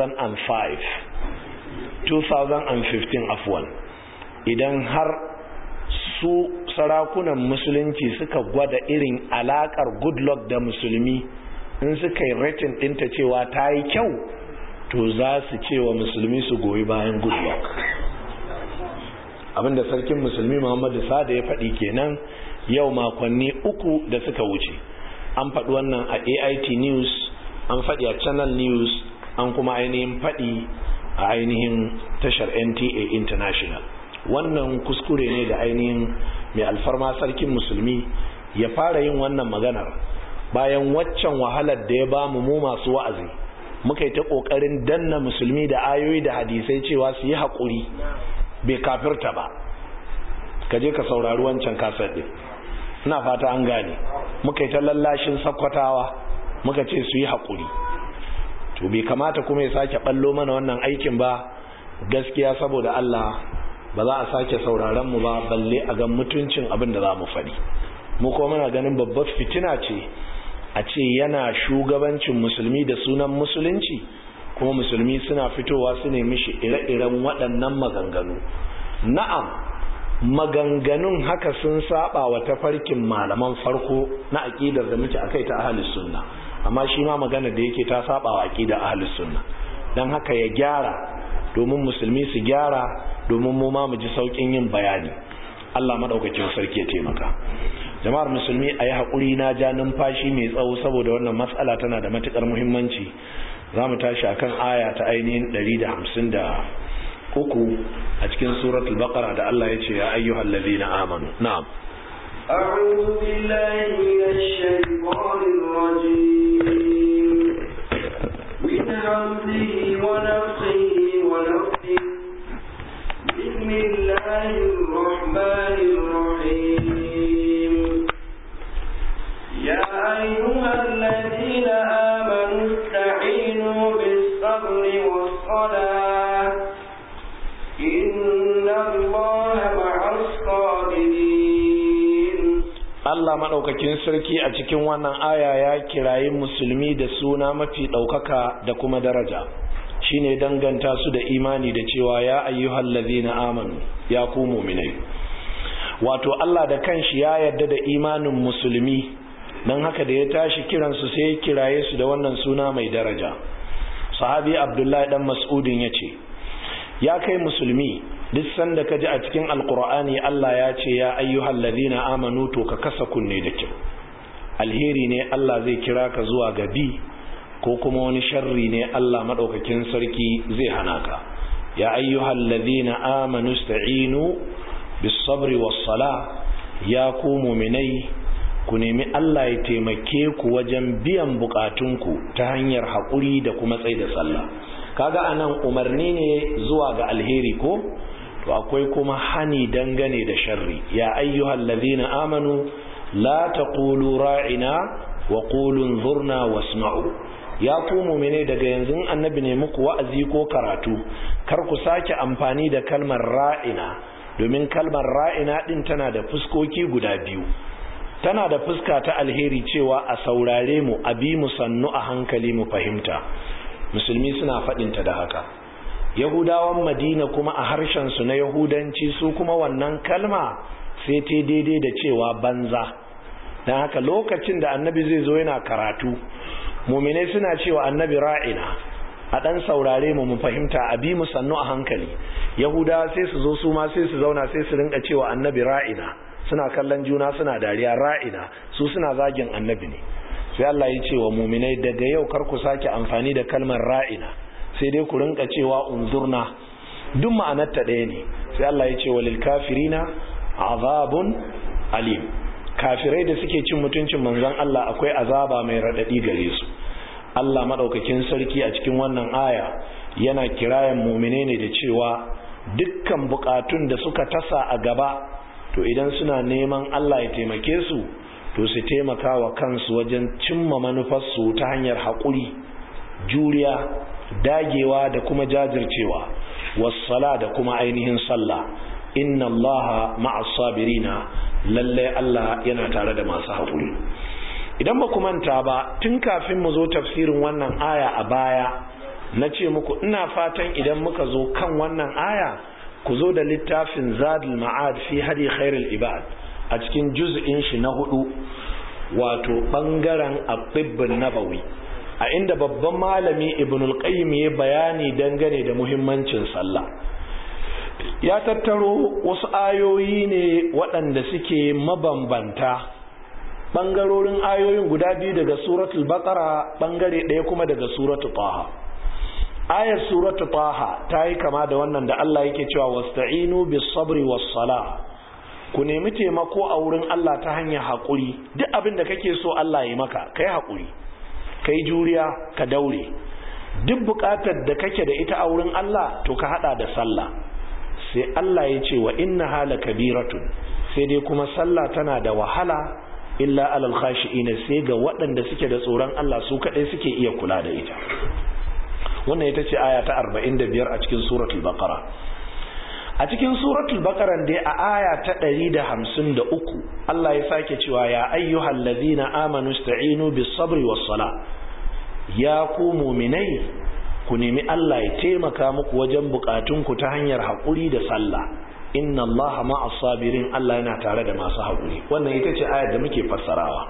2015 afwan, idan har su sarakunan musulunci suka gwada irin alakar Goodluck da musulmi, in suka yi rating ɗinta cewa ta yi kyau, to za su cewa musulmi su goyi bayan Goodluck. abinda sarkin musulmi Muhammadu Sada ya faɗi kenan yau makonni 3 da suka wuce. an faɗi wannan a AIT News, an faɗi a Channel News, an kuma ainihin faɗi a ainihin tashar NTA International. wannan kuskure ne da ainihin mai alfarma sarkin musulmi ya fara yin wannan maganar bayan waccan wahalar da ya ba mu masu wa'azi, muka yi ta kokarin danna musulmi da ayoyi da hadisai cewa su yi haƙuri, bai kafirta ba. ka je ka saurari wancan kasar din, ina fata an gane. muka yi ta lallashin sakkwatawa, muka ce su yi haƙuri. to bai kamata kuma ya sake ballo mana wannan aikin ba, gaskiya saboda Allah ba za a sake sauraron mu ba, balle a ga mutuncin abin da za mu faɗi. mu kuma muna ganin babbar fitina ce a ce yana shugabancin musulmi da sunan musulunci, kuma musulmi suna fitowa su ne mishi ire-iren waɗannan maganganu. na'am, maganganun haka sun saba wa tafarkin malaman farko na aqidar da muke akai ta ahlus sunna, amma shi ma magana da yake ta saba wa aqidar ahlus sunna. dan haka ya gyara, domin musulmi su gyara, domin mu ma mu ji saukin yin bayani. Allah madaukakin sarki ya taimaka. jama'ar musulmi ayi hakuri, na ja numfashi mai tsawo saboda wannan matsala tana da matukar muhimmanci. zamu tashi akan aya ta ainihin 153 a cikin suratul baqara da Allah ya ce ya ayyuhallazina amanu. na'am, a'udhu billahi minash shaitanir rajim. min hamzihi wa nafthihi wa nafthihi. bismillahir rahmanir rahim. ya ayyuhallazina amanu ista'inu bis-sabri was-salah. Allah maɗaukakin sarki a cikin wannan aya ya kirayi musulmi da suna mafi ɗaukaka da kuma daraja, shine danganta su da imani da cewa ya ayyuhallazina amanu, ya ku mu'minai. wato Allah da kanshi ya yarda da imanin musulmi, dan haka da ya tashi kiransu sai ya kiraye su da wannan suna mai daraja. sahabi Abdullahi dan Mas'udin yace, ya kai musulmi, duk sanda ka ji a cikin alkur'ani Allah ya ce ya ayyuhal ladina amanu, to ka kasa kunne da kyau. alheri ne Allah zai kira ka zuwa ga bi, ko kuma wani sharri ne Allah madaukakin sarki zai hana ka. ya ayyuhal ladina amanu ista'inu bis sabri was salah, ya ku mu'minai ku nemi Allah ya taimake ku wajen biyan bukatunku ta hanyar haƙuri da kuma tsaida sallah. kaga anan umarni ne zuwa ga alheri ko, to akwai kuma hani dangane da sharri. Ya ayyuhal ladhina amanu la taqulu ra'ina wa qulu anzurna wasma'u. Ya ku mu'mine, daga yanzu annabi ne muku wa'azi ko karatu, kar ku sake amfani da kalmar ra'ina, domin kalmar ra'ina din tana da fuskoki guda biyu. Tana da fuska ta alheri cewa a saurare mu, a bi mu sannu a hankali mu fahimta. Musulmi suna faɗinta da haka. Yahudawan Madina kuma a harshen su na Yahudanci su kuma wannan kalma sai ta daidai da cewa banza. Dan haka lokacin da annabi zai zo yana karatu, mu'minai suna cewa annabi ra'ina, a dan saurare mu fahimta, a bi mu sannu a hankali. Yahudawa sai su zo su ma sai su zauna sai su rinka cewa annabi ra'ina, suna kallon juna suna dariya, ra'ina, su suna zagin annabi ne. Sai Allah ya ce wa mu'minai, daga yau kar ku sake amfani da kalmar ra'ina, sai dai ku rinka cewa unzurna, duk ma'anar ta ɗaya ne. Sai Allah ya ce walil kafirina azabun alim. Kafirai da suke cin mutuncin manzon Allah akwai azaba mai radadi gare su. Allah madaukakin sarki a cikin wannan aya yana kirayen mu'mine ne da cewa dukkan bukatun da suka tasa a gaba, to idan suna neman Allah ya taimake su, to su taimaka wa kansu wajen cimma manufarsu ta hanyar haƙuri, juriya, dagewa da kuma jajircewa, wassala da kuma ainihin sallah. Inna Allaha ma'as sabirina, lalle Allah yana tare da masu haƙuri. Idan ba ku manta ba, tun kafin mu zo tafsirin wannan aya a baya, na ce muku ina fatan idan muka zo kan wannan aya ku zo da littafin Zadul Ma'ad fi hadi khairul ibad a cikin juz'in shi na 4, wato bangaren at-tibb an-nabawi, a inda babban malami Ibn al-Qayyim ya bayani dangane da muhimmancin sallah. Ya tattaro wasu ayoyi ne waɗanda suke mabambanta, bangarorin ayoyin guda biyu daga suratul Baqara, bangare ɗaya kuma daga suratul Taha. Ayar suratul Taha ta yi kama da wannan da Allah yake cewa wasta'inu bis sabri was salah. Ku nemi taimako a wurin Allah ta hanyar haƙuri. Duk abin da kake so Allah ya maka, kai haƙuri, kai juriya, ka daure. Duk buƙatar da kake da ita a wurin Allah, to ka hada da sallah. Sai Allah ya ce wa innaha lakabiratun, sai dai kuma sallah tana da wahala, illa alal khashi'ina, sai ga waɗanda suke da tsoron Allah su kaɗai suke iya kula da ita. Wannan ita ce aya ta 45 a cikin suratul Baqara. A cikin suratul Baqara dai a aya ta 153 Allah ya sake cewa ya ayyuhal ladzina amanu ista'inu bis sabri was sala. Ya ku mu'minai, ku nemi Allah ya taimaka muku wajen bukatunku ta hanyar haƙuri da sallah. Inna Allaha ma'as sabirin, Allah yana tare da masu haƙuri. Wannan ita ce ayar da muke fassarawa.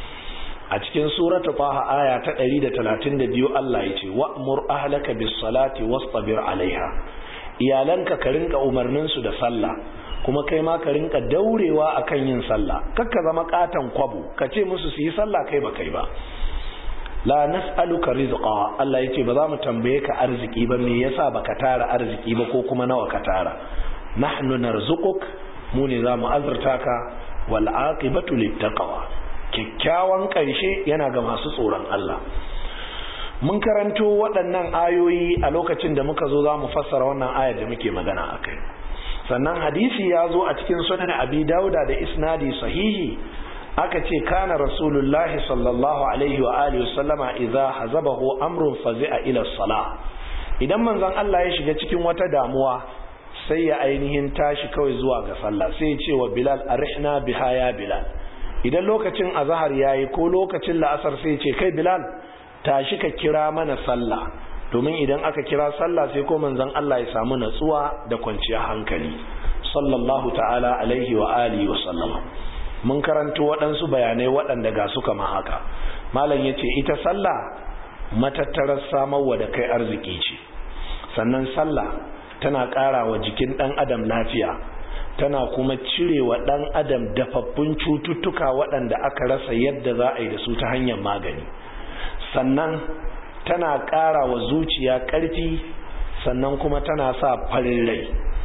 A cikin suratul Taha aya ta 132 Allah ya ce wa'mur ahlaka bis salati wastabir 'alaiha. Iyalanka ka rinka umarnin su da sallah, kuma kai ma ka rinka daurewa akan yin sallah. Kakka zama katan kwabo ka ce musu su yi sallah kai ba kai ba. La nas'aluka rizqa, Allah yace ba za mu tambaye ka arziki ba, me yasa baka tara arziki ba ko kuma nawa ka tara. Nahnu narzuquk, mu ne za mu azurta ka, wal aqibatu littaqwa, kikkiawan karshe yana ga masu tsoron Allah. Mun karanto waɗannan ayoyi a lokacin da muka zo za mu fassara wannan ayar da muke magana akai. Sannan hadisi ya zo a cikin sunan Abi Dawuda da isnadi sahihi, aka ce kana rasulullahi sallallahu alaihi wa alihi wasallama idza hazabahu amrun fazi'a ila salah. Idan manzon Allah ya shiga cikin wata damuwa, sai ya ainihin tashi kawai zuwa ga sallah, sai ya ce wa Bilal arihna biha ya Bilal. Idan lokacin azhar yayi ko lokacin la'asar, sai ya ce kai Bilal tashi ka kira mana sallah, domin idan aka kira sallah sai ko manzon Allah ya samu natsuwa da kwanciyar hankali sallallahu ta'ala alaihi wa alihi wa sallama. Mun karanto waɗansu bayanai waɗanda ga su kama haka. Malam ya ce ita sallah matattarar samarwa da kai arziki ce. Sannan sallah tana ƙara wa jikin ɗan adam lafiya, tana kuma cire wa ɗan adam dafaffun cututtuka waɗanda aka rasa yadda za a yi da su ta hanyar magani. Sannan tana ƙara wa zuciya ƙarfi, sannan kuma tana sa farin rai.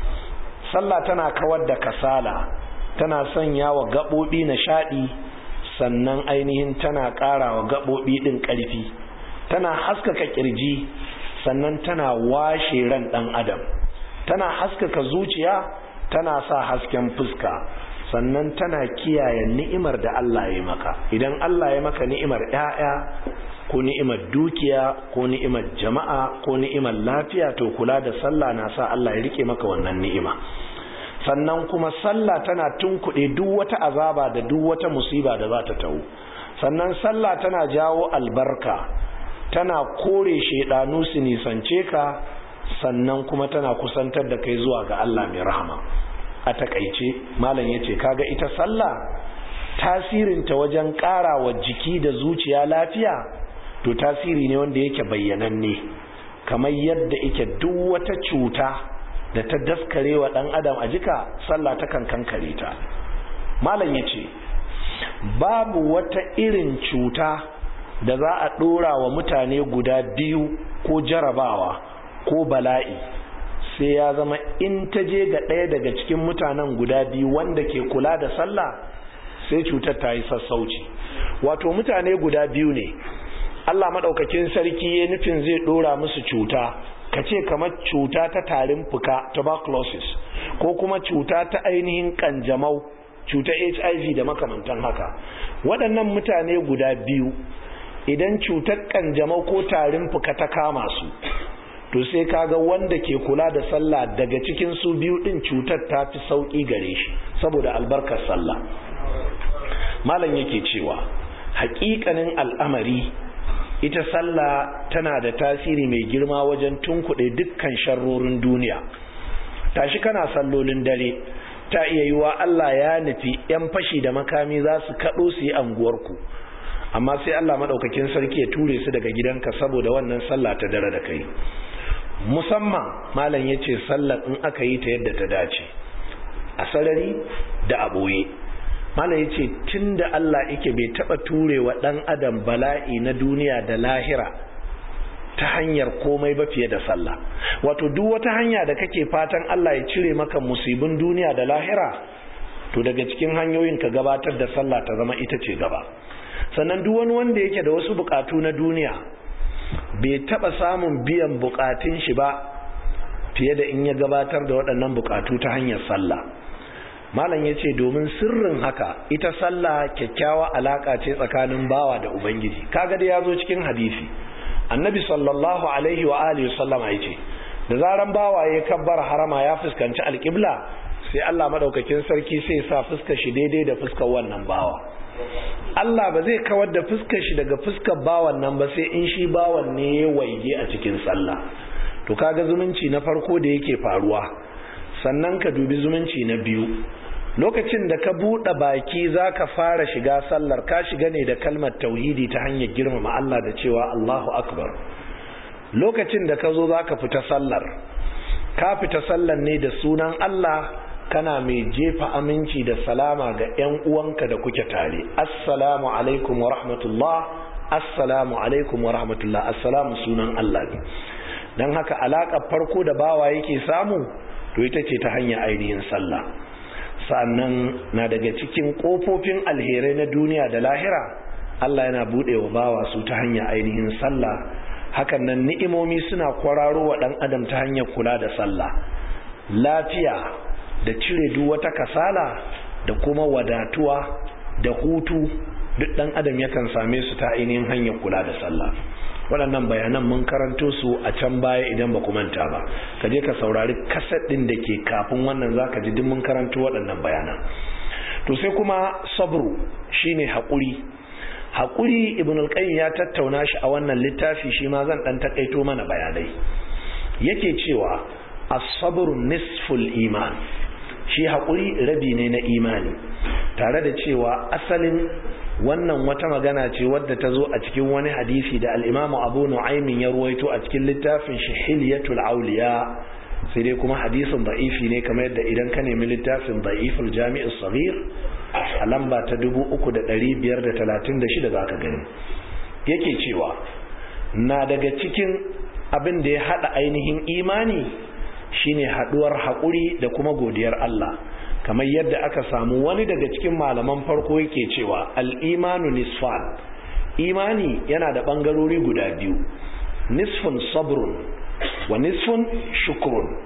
Sallah tana kawar da kasala, tana sanya wa gaɓoɓi nishaɗi, sannan ainihin tana ƙara wa gaɓoɓi ɗin ƙarfi, tana haskaka ƙirji, sannan tana washe ran ɗan adam. tana haskaka zuciya, tana sa hasken fuska, sannan tana kiyaye ni'imar da Allah ya maka. Idan Allah ya maka ni'imar ƴaƴa ko ni'imar dukiya ko ni'imar jama'a ko ni'imar lafiya, to kula da sallah na sa Allah ya rike maka wannan ni'ima. Sannan kuma sallah tana tunkuɗe duk wata azaba da duk wata musiba da za ta taho. Sannan sallah tana jawo albarka, tana kore shedanu su nisance ka, sannan kuma tana kusantar da kai zuwa ga Allah mai rahama. A takaice malam yace kaga ita sallah tasirinta wajen ƙarawa jiki da zuciya lafiya, to tasiri ne wanda yake bayyananne, kamar yadda yake duk wata cuta da ta daskarewa dan adam a jika, sallah ta kan kankare ta. Malam yace babu wata irin cuta da za a dora wa mutane guda biyu ko jarabawa ko bala'i sai ya zama in ta je ga ɗaya daga cikin mutanen guda biyu wanda ke kula da sallah, sai cutar ta yi sassauci. Wato mutane guda biyu ne Allah madaukakin sarki ya nufin zai dora musu cuta, kace kamar cuta ta tarin fuka tuberculosis, ko kuma cuta ta ainihin kanjamau, cuta HIV da makamantan haka. Waɗannan mutane guda biyu idan cutar kanjamau ko tarin fuka ta kama su, to sai kaga wanda ke kula da sallah daga cikin su biyu din cutar ta fi sauki gare shi saboda albarkar sallah. Malam yake cewa haƙiƙanin al'amari ita sallah tana da tasiri mai girma wajen tunkuɗe dukkan sharrorin duniya. Tashi kana sallolin dare, ta iya yiwa Allah ya nufi 'yan fashi da makami za su kaɗo su yi anguwarku, amma sai Allah maɗaukakin sarki ya ture su daga gidanka saboda wannan sallah ta dare da kai. Musamman malam ya ce sallar in aka yi ta yadda ta dace, a sarari da a ɓoye. Malam ya ce tun da Allah yake bai taɓa ture wa ɗan adam bala'i na duniya da lahira ta hanyar komai ba fiye da sallah. Wato duk wata hanya da kake fatan Allah ya cire maka musibin duniya da lahira, to daga cikin hanyoyin ka gabatar da sallah ta zama ita ce gaba. Sannan duk wani wanda yake da wasu bukatu na duniya bai taɓa samun biyan bukatun shi ba fiye da in ya gabatar da waɗannan bukatu ta hanyar sallah. Malam ya ce domin sirrin haka ita sallah kyakkyawa alaka ce tsakanin bawa da ubangiji. Kaga da ya zo cikin hadisi annabi sallallahu alaihi wa alihi sallama ya ce da zaran bawa ya kabbar harama ya fuskanci alƙibla, sai Allah madaukakin sarki sai sa fuskar shi daidai da fuskar wannan bawa. Allah ba zai kawar da fuskar shi daga fuskar bawan nan ba sai in shi bawan ne ya waige a cikin sallah. To kaga zumunci na farko da yake faruwa. Sannan ka dubi zumunci na biyu, lokacin da ka buɗe baki za ka fara shiga sallar, ka shiga ne da kalmar tauhidi ta hanyar girmama Allah da cewa Allahu Akbar. Lokacin da ka zo za ka fita sallar, ka fita sallar ne da sunan Allah, kana mai jefa aminci da salama ga 'yan uwanka da kuke tare. Assalamu alaikum wa rahmatullah, assalamu alaikum wa rahmatullah. Assalamu sunan Allah ne. Don haka alaƙar farko da bawa yake samu, to ita ce ta hanyar ainihin sallah. Sannan na daga cikin ƙofofin alherai na duniya da lahira, Allah yana buɗe wa bawa su ta hanyar ainihin sallah. Hakan nan ni'imomi suna kwararo wa ɗan adam ta hanyar kula da sallah. Lafiya da cire duk wata kasala da kuma wadatuwa da hutu duk ɗan adam yakan same su ta ainihin hanyar kula da sallah. Waɗannan bayanan mun karanto su a can baya idan ba ku manta ba, ka je ka saurari kaset ɗin da ke kafin wannan za ka ji duk mun karanto waɗannan bayanan. To sai kuma sabru shine haƙuri. Haƙuri Ibn al-Qayyim ya tattauna shi a wannan littafi, shi ma zan ɗan taƙaito mana bayanai. Yake cewa as-sabru nisful iman, shi haƙuri rabi ne na imani, tare da cewa asalin wannan wata magana ce wadda ta zo a cikin wani hadisi da al-Imam Abu Nu'aym ya ruwaito a cikin littafin Hilyatul Awliya, sai dai kuma hadisin da'ifi ne, kamar yadda idan ka nemi littafin Da'iful Jami' as-Saghir a lamba ta 3536 zaka gani. Yake cewa na daga cikin abin da ya hada ainihin imani shine haduwar haƙuri da kuma godiyar Allah, kamar yadda aka samu wani daga cikin malaman farko yake cewa al-imanu nisfan, imani yana da bangarori guda biyu, nisfun sabrun wa nisfun shukrun.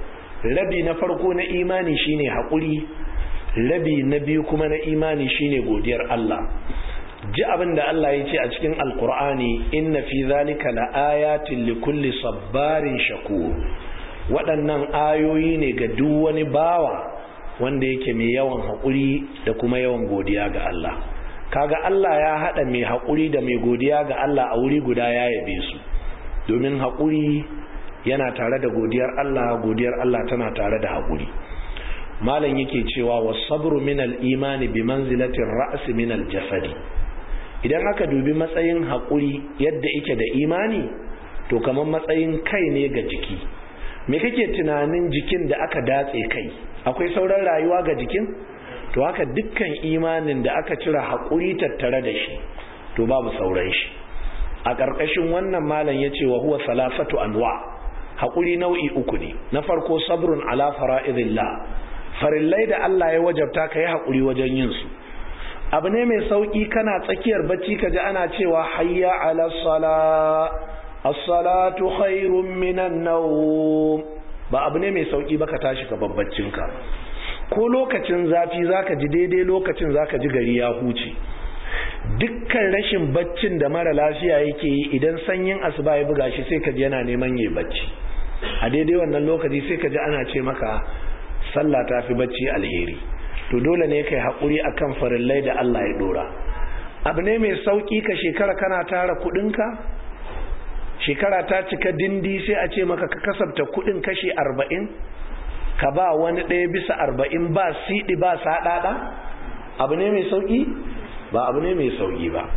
rabi na farko na imani shine haƙuri, rabi na biyu kuma na imani shine godiyar Allah. ji abin da Allah ya ce a cikin alkur'ani, inna fi zalika laayatin likulli sabbarin shakur. Waɗannan ayoyi ne ga duk wani bawa wanda yake mai yawan haƙuri da kuma yawan godiya ga Allah. Kaga Allah ya haɗa mai haƙuri da mai godiya ga Allah a wuri guda ya yabe su, domin haƙuri yana tare da godiyar Allah, godiyar Allah tana tare da haƙuri. Malam yake cewa was-sabru minal imani bi manzilati ar-ra's minal jasadi. Idan aka dubi matsayin haƙuri yadda yake da imani, to kamar matsayin kai ne ga jiki. Me kake tunanin jikin da aka datse kai, akwai sauran rayuwa ga jikin? To haka dukkan imanin da aka cire haƙuri tattare da shi, to babu sauran shi. A ƙarƙashin wannan malam yace wa huwa salasatu anwa. Haƙuri nau'i uku ne. Na farko sabrun ala fara'idillah, farillai da Allah ya wajabta ka yi haƙuri wajen yin su. Abu ne mai sauƙi kana tsakiyar bacci ka ji ana cewa hayya ala sala, as-salatu khairun minan nawm. Ba abu ne mai sauƙi ba ka tashi ka babbaccinka. Ko lokacin zafi zaka ji daidai lokacin zaka ji gari ya huce. Dukkan rashin baccin da mara lafiya yake yi, idan sanyin asuba ya buga shi sai ka ji yana neman yayi bacci. A daidai wannan lokaci sai ka ji ana ce maka sallah ta fi bacci alheri. To dole ne kai haƙuri akan farillai da Allah ya dora. Abu ne mai sauƙi ka shekara kana tara kuɗinka, shekara ta cika dindi sai a ce maka ka kasafta kuɗin kashi 40, ka ba wani 1/40 ba siɗi ba saɗaɗa. Abu ne mai sauƙi? Ba abu ne mai sauƙi ba.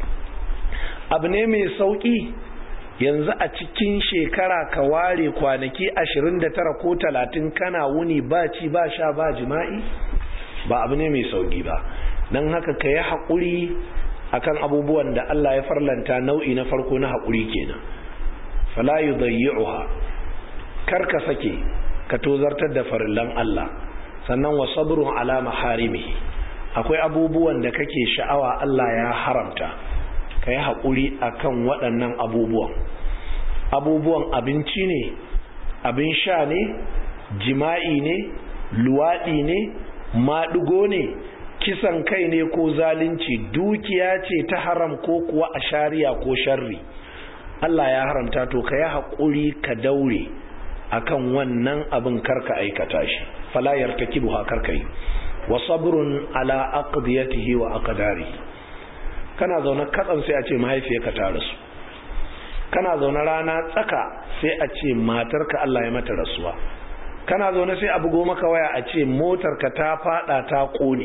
Abu ne mai sauƙi yanzu a cikin shekara ka ware kwanaki 29 ko 30 kana wuni ba ci ba sha ba jima'i? Ba abu ne mai sauƙi ba. Dan haka ka yi haƙuri akan abubuwan da Allah ya farlanta. Nau'i na farko na haƙuri kenan. Fala yudayyi'uha, kar ka sake ka tozartar da farillan Allah. Sannan wa sabrun ala maharimihi, akwai abubuwan da kake sha'awa Allah ya haramta, ka yi haƙuri akan waɗannan abubuwan. Abubuwan abinci ne, abin sha ne, jima'i ne, luwaɗi ne, maɗugo ne, kisan kai ne ko zalunci, dukiya ce ta haram ko kuwa a shari'a ko sharri. Allah ya haramta, to ka yi haƙuri ka daure akan wannan abin karka aikata shi. Fala yartakibuha, karka yi. Wa sabrun ala aqdiyatihi wa aqdarihi, kana zaune katsan sai a ce mahaifiyarka ta rasu, kana zaune rana tsaka sai a ce matarka Allah ya mata rasuwa, kana zaune sai a bugo maka waya a ce motarka ta fada ta kone.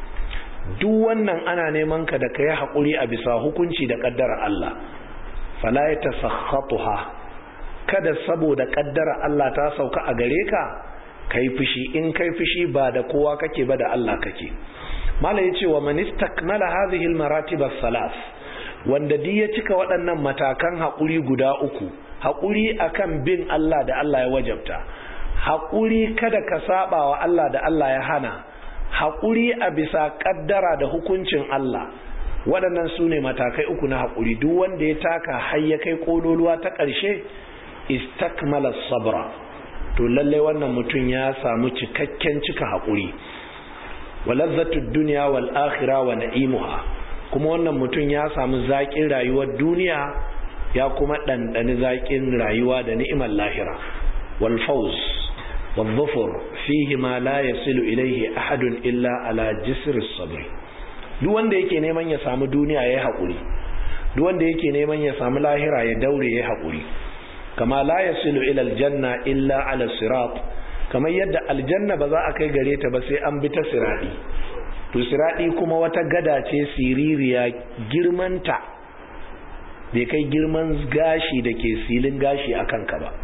Duk wannan ana neman ka da kai hakuri a bisa hukunci da kaddara Allah. Fala yatasakhatuha, kada saboda kaddara Allah ta sauka a gare ka kai fushi. In kai fushi ba da kowa kake ba, da Allah kake. Mala yace wa man istakmala hadhihi almaratib as-salas, wanda duk ya cika waɗannan matakan haƙuri guda uku, haƙuri akan bin Allah da Allah ya wajabta, haƙuri kada ka saba wa Allah da Allah ya hana, haƙuri a bisa kaddara da hukuncin Allah. Waɗannan su ne matakai uku na haƙuri. Duk wanda ya taka har ya kai kololuwa ta ƙarshe, istakmala sabra, to lallai wannan mutum ya samu cikakken cika haƙuri. Walazzatud dunya wal akhirah wa na'imuha, kuma wannan mutum ya samu zaƙin rayuwar duniya ya kuma ɗanɗani zaƙin rayuwa da ni'imar lahira. Wal fawz wal dhufur fihi ma la yasilu ilayhi ahadun illa ala jisri sabr. Duk wanda yake neman ya samu duniya yayi haƙuri, duk wanda yake neman ya samu lahira ya daure yayi haƙuri. Kama la yasilu ila aljanna illa ala sirat, kamar yadda aljanna ba za a kai gare ta ba sai an bi ta siradi. To siradi kuma wata gada ce siririya, girmanta bai kai girman gashi da ke silin gashi a kanka ba.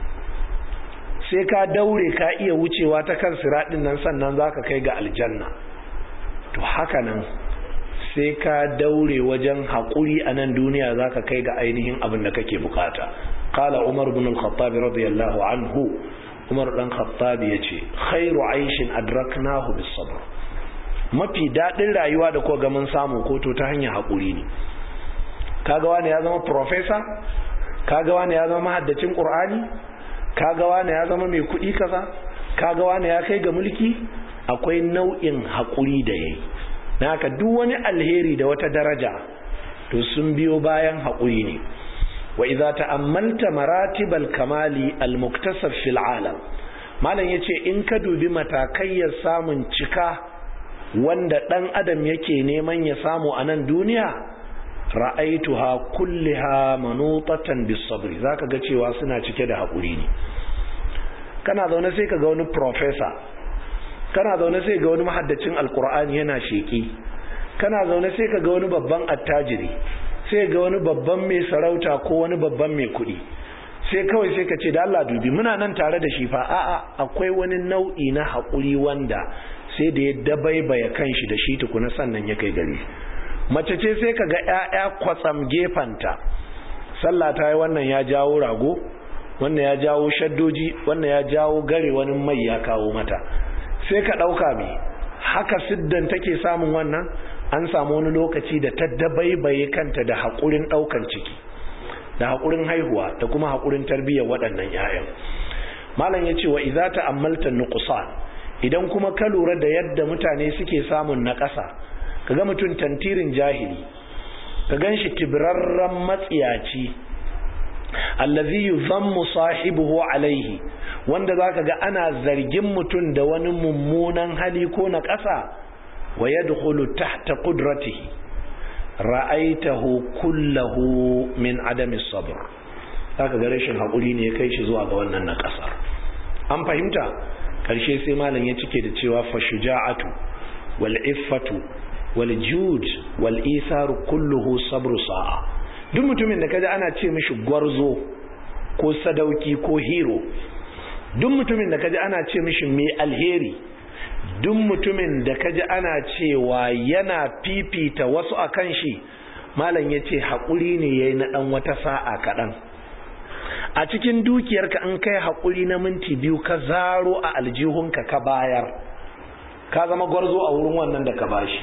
Sai ka daure ka iya wucewa ta kan siradin nan sannan za ka kai ga aljanna. To haka nan sai ka daure wajen haƙuri a nan duniya za ka kai ga ainihin abin da kake bukata. قال عمر بن الخطاب رضي الله عنه، عمر بن الخطاب yace khairu aishin adraknahu bis sabr, mafi dadin rayuwa da ko ga mun samu ko to ta hanyar hakuri ne. Kaga wani ya zama professor, kaga wani ya zama mahaddacin Qur'ani, kaga wani ya zama mai kuɗi kaza, kaga wani ya kai ga mulki, akwai nau'in haƙuri da yayi. Na haka duk wani alheri da wata daraja to sun biyo bayan haƙuri ne. wa idza ta'ammalta maratibal kamali al-muktasab fil alam, malam yace in ka dubi matakayyar samun cika wanda dan adam yake neman ya samu a nan duniya, ra'aituha kulliha manutatan bis sabri, zaka ga cewa suna cike da haƙuri ne. kana zaune sai ka ga wani professor, kana zaune sai ga wani mahaddacin alqur'ani yana sheki, kana zaune sai ka ga wani babban attajiri, sai ga wani babban mai sarauta ko wani babban mai kuɗi, sai kawai sai ka ce da Allah dubi muna nan tare da shi fa, a'a akwai wani nau'i na haƙuri wanda sai da ya dabaibaya kanshi da shi tukuna sannan ya kai gari. Mace ce sai ka ga ƴaƴa kwatsam gefanta, sallah ta yi wannan ya jawo rago, wannan ya jawo shaddoji, wannan ya jawo gare wani mai ya kawo mata, sai ka ɗauka me haka siddan take samun wannan. An samu wani lokaci da ta dabaibaye kanta da haƙurin ɗaukan ciki, da haƙurin haihuwa, da kuma haƙurin tarbiyyar waɗannan ƴaƴan. Malam ya ce wa idza ta'ammalta nuqsan, idan kuma ka lura da yadda mutane suke samun naƙasa, kaga mutum tantirin jahili, ka ganshi tibrarran matsiyaci, allazi yuzammu sahibuhu alaihi, wanda zaka ga ana zargin mutum da wani mummunan hali ko naƙasa, wa yadkhulu tahta qudratihi, ra'aitahu kullahu min adami sabr, zaka ga rashin hakuri ne ya kai shi zuwa ga wannan na kasar. An fahimta? Karshe sai malam ya cike da cewa fa shuja'atu wal iffatu wal jud wal isaru kulluhu sabru sa'a. Duk mutumin da kaji ana ce mishi gwarzo ko sadauki ko hero, duk mutumin da kaji ana ce mishi mai alheri, duk mutumin da kaji ana cewa yana fifita wasu akan shi, malam yace hakuri ne yayi na dan wata sa'a kadan. A cikin dukiyarka an kai hakuri na minti 2 ka zaro a aljihunka ka bayar, ka zama gwarzo a wurin wannan da ka bashi.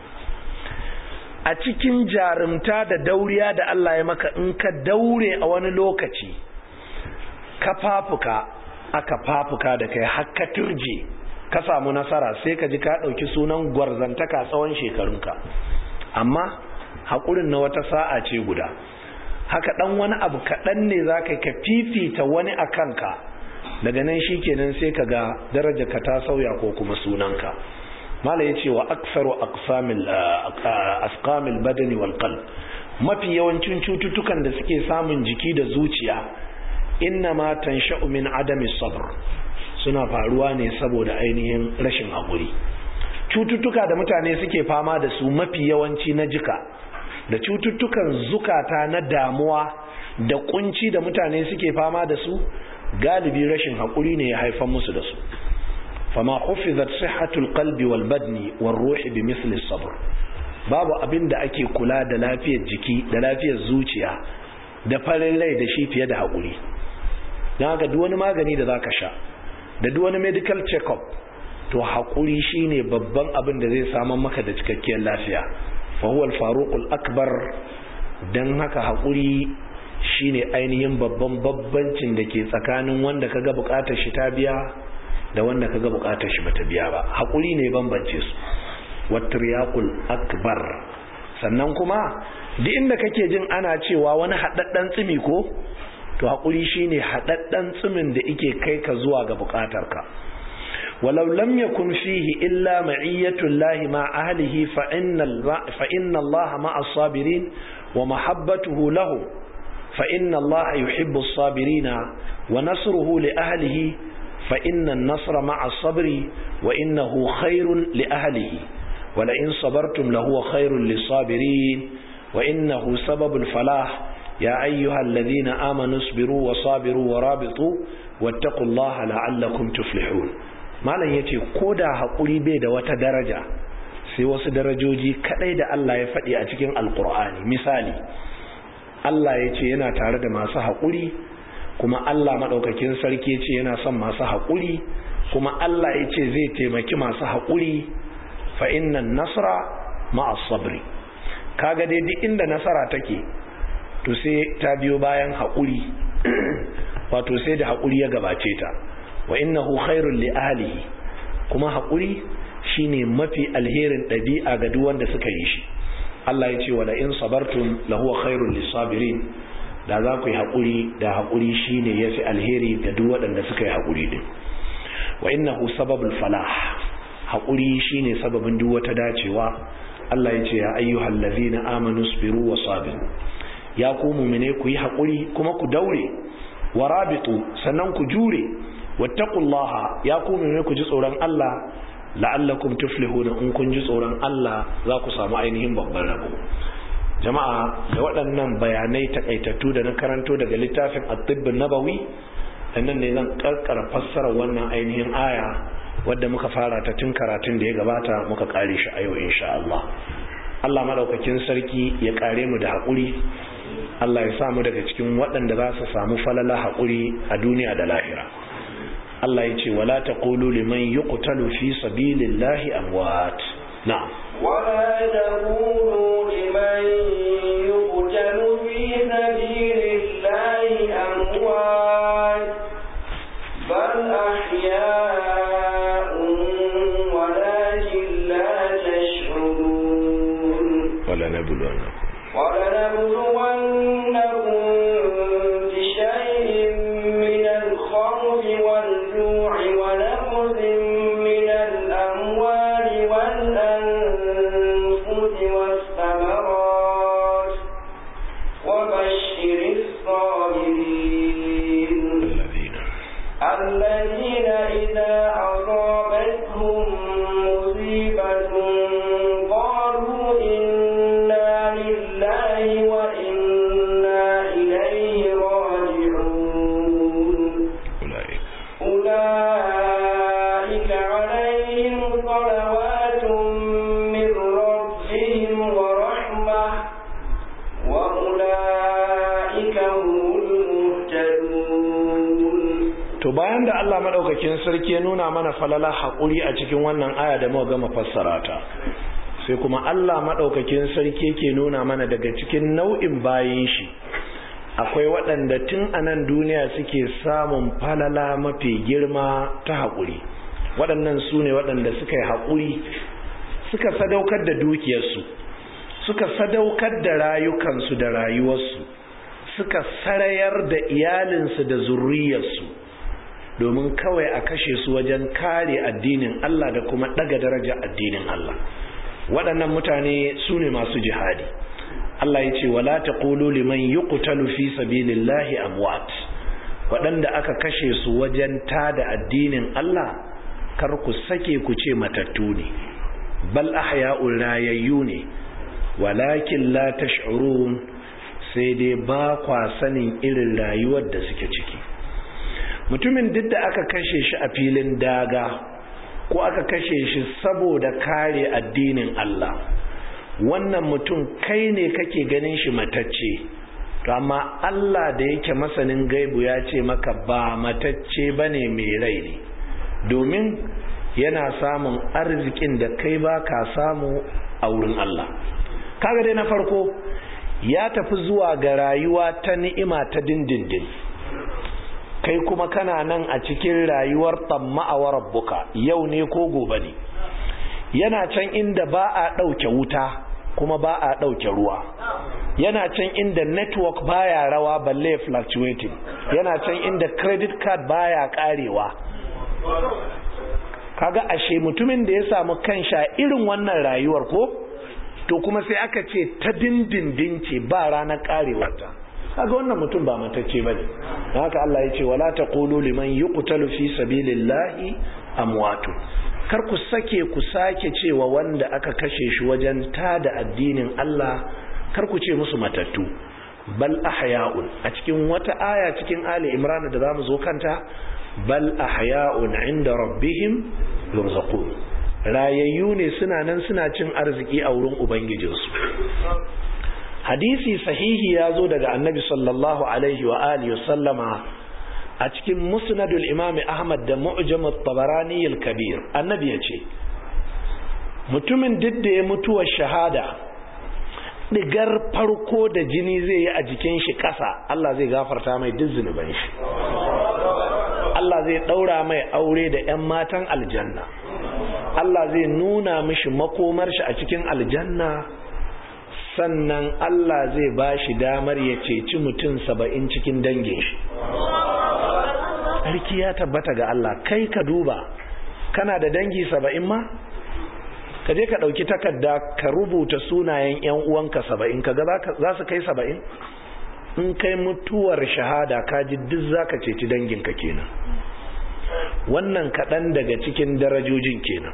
A cikin jarumta da dauriya da Allah ya maka, in ka daure a wani lokaci ka fafuka, aka fafuka da kai har ka turje, ka samu nasara, sai ka ji ka ɗauki sunan gwarzantaka tsawon shekarunka. Amma haƙurin na wata sa'a ce guda. Haka ɗan wani abu kaɗan ne za ka fifita wani a kanka, daga nan shi kenan sai ka ga darajarka ta sauya ko kuma sunanka. Mala ya ce wa aksaru asqamil badani wal qalb, mafi yawancin cututtukan da suke samun jiki da zuciya, inna ma tansha'u min adami sabr, suna faruwa ne saboda ainihin rashin haƙuri. Cututtuka da mutane suke fama da su mafi yawanci na jika, da cututtukan zukata na damuwa da kunci da mutane suke fama da su, galibi rashin haƙuri ne ya haifar musu da su. fama hufizat sihhatul qalbi wal badni war ruhi bi misli sabr, babu abin da ake kula da lafiyar jiki da lafiyar zuciya da farin rai da shi fiye da haƙuri. don haka duk wani magani da zaka sha, da duk wani medical check-up, to haƙuri shine babban abin da zai samar maka da cikakkiyar lafiya. fa huwa al-faruqul akbar, dan haka haƙuri shine ainihin babban babbancin da ke tsakanin wanda kaga buƙatar shi ta biya da wanda kaga buƙatar shi bata biya ba. Haƙuri ne bambance su. watriyaqul akbar, sannan kuma duk inda kake jin ana cewa wani haɗaɗɗen tsimi ko, to haƙuri shine haɗaɗɗen tsimin da yake kai ka zuwa ga buƙatarka. walau lam yakun fihi illa ma'iyyatu llahi ma ahlihi fa inna allaha ma'a as-sabirin wa mahabbatuhu lahu fa inna allaha yuhibbu as-sabirina wa nasruhu li ahlihi fa inna an-nasra ma'a as-sabri wa innahu khairun li ahlihi wa la in sabartum lahu khairun lis-sabirin wa innahu sababul falah ya ayyuhal ladhina amanu isbiru wa sabiru wa rabitu wattaqullaha la'allakum tuflihun. malam yace koda hakuri bai da wata daraja, sai wasu darajoji kadai da Allah ya faɗi a cikin alqur'ani. Misali, Allah yace yana tare da masu hakuri, kuma Allah madaukakin sarki yace yana son masu hakuri, kuma Allah yace zai taimaki masu hakuri. fa innan nasra ma'as sabri, kaga dai duk inda nasara take to sai ta biyo bayan haƙuri. wato sai da haƙuri ya gabace ta. Wa innahu khairul li ahlihi, kuma haƙuri shine mafi alherin ɗabi'a ga duk wanda suka yi shi. Allah ya ce wala in sabartum lahuwa khairul lisabirin, da za ku yi haƙuri, da haƙuri shine yafi alheri ga duk waɗanda suka yi haƙuri din. Wa innahu sababul falah, haƙuri shine sababin duk wata dacewa. Allah ya ce ya ayyuhal ladzina amanu sabiru wa sabiru, ya ku mu'mine ku yi haƙuri kuma ku daure, warabitu sannan ku jure, wattaqullaha ya ku mu'mine ku ji tsoron Allah, la'allakum tuflihuna, in kun ji tsoron Allah za ku samu ainihin babban rabo. Jama'a, da waɗannan bayanai takaitattu da na karanto daga littafin at-tibb an-nabawi, sannan ne zan karkara fassara wannan ainihin aya wadda muka fara ta tun karatun da ya gabata muka kare shi a yau insha Allah. Allah madaukakin sarki ya kare mu da haƙuri. Allah ya sa mu daga cikin waɗanda za su samu falala haƙuri a duniya da lahira. Allah ya ce wala taqulu liman yuqtalu fi sabilillahi amwat. Na'am. ولا تقولوا لمن يقتل في سبيل الله أموات بل أحياء ولكن لا تشعرون. ولنبلونكم بشيء من الخوف والجوع ونقص من الأموال والأنفس والثمرات وبشر الصابرين الذين إذا أصابتهم مصيبة قالوا إنا لله وإنا إليه راجعون. أولئك عليهم صلوات من ربهم ورحمة وأولئك هم المهتدون. To bayan da Allah madaukakin sarki ya nuna mana falala haƙuri a cikin wannan aya da muka gama fassara ta, sai kuma Allah madaukakin sarki yake nuna mana daga cikin nau'in bayin shi akwai waɗanda tun a nan duniya suke samun falala mafi girma ta haƙuri. Waɗannan su ne waɗanda suka yi haƙuri, suka sadaukar da dukiyarsu, suka sadaukar da rayukansu da rayuwarsu, suka sarayar da iyalinsu da zurriyarsu domin kawai a kashe su wajen kare addinin Allah da kuma ɗaga daraja addinin Allah. Waɗannan mutane su ne masu jihadi. Allah ya ce wala taqulu liman yuqtalu fi sabilillahi amwat, waɗanda aka kashe su wajen tada addinin Allah kar ku sake ku ce matattu ne, bal ahya'ul rayayyu ne, walakin la tash'urun, sai dai ba kwa sanin irin rayuwar da suke ciki. Mutumin duk da aka kashe shi a filin daga ko aka kashe shi saboda kare addinin Allah, wannan mutum kai ne kake ganin shi matacce, to amma Allah da yake masanin gaibu ya ce maka ba matacce bane, mai rai ne, domin yana samun arzikin da kai ba ka samu a wurin Allah. Kaga dai na farko ya tafi zuwa ga rayuwa ta ni'ima ta dindindin, kai kuma kana nan a cikin rayuwar tamma'a wa rabbuka, yau ne ko gobe ne. Yana can inda ba a ɗauke wuta kuma ba a ɗauke ruwa, yana can inda network baya rawa balle fluctuating, yana can inda credit card baya karewa. Kaga ashe mutumin da ya samu kansha irin wannan rayuwar ko, to kuma sai aka ce ta dindindin ce ba ranar karewarta, kaga wannan mutum ba matacce bane. don haka Allah ya ce wala taqulu liman yuqtalu fi sabilillahi amwatu, kar ku sake cewa wanda aka kashe shi wajen tada addinin Allah, kar ku ce musu matattu, bal ahya'un. A cikin wata aya cikin Ali Imran da zamu zo kanta, bal ahya'un 'inda rabbihim yurzaqun, rayayyu ne, suna nan suna cin arziki a wurin ubangijinsu. Hadisi sahihi ya zo daga Annabi sallallahu alaihi wa alihi wasallama a cikin Musnadul Imam Ahmad da Mu'jam at-Tabarani al-Kabir. Annabi ya ce mutumin duk da ya mutuwa shahada digar farko da jini zai yi a jikin shi ƙasa, Allah zai gafarta mai duk zunuban shi. Allah zai ɗaura mai aure da 'yan matan aljanna. Allah zai nuna mishi makomar shi a cikin aljanna, sannan Allah zai ba shi damar ya ceci mutum 70 cikin dangin shi. Sarki ya tabbata ga Allah. Kai ka duba, kana da dangi 70 ma? Ka je ka ɗauki takarda ka rubuta sunayen 'yan uwanka 70, ka ga za su kai 70? In kai mutuwar shahada ka ji duk za ka ceci danginka kenan. Wannan kaɗan daga cikin darajojin kenan.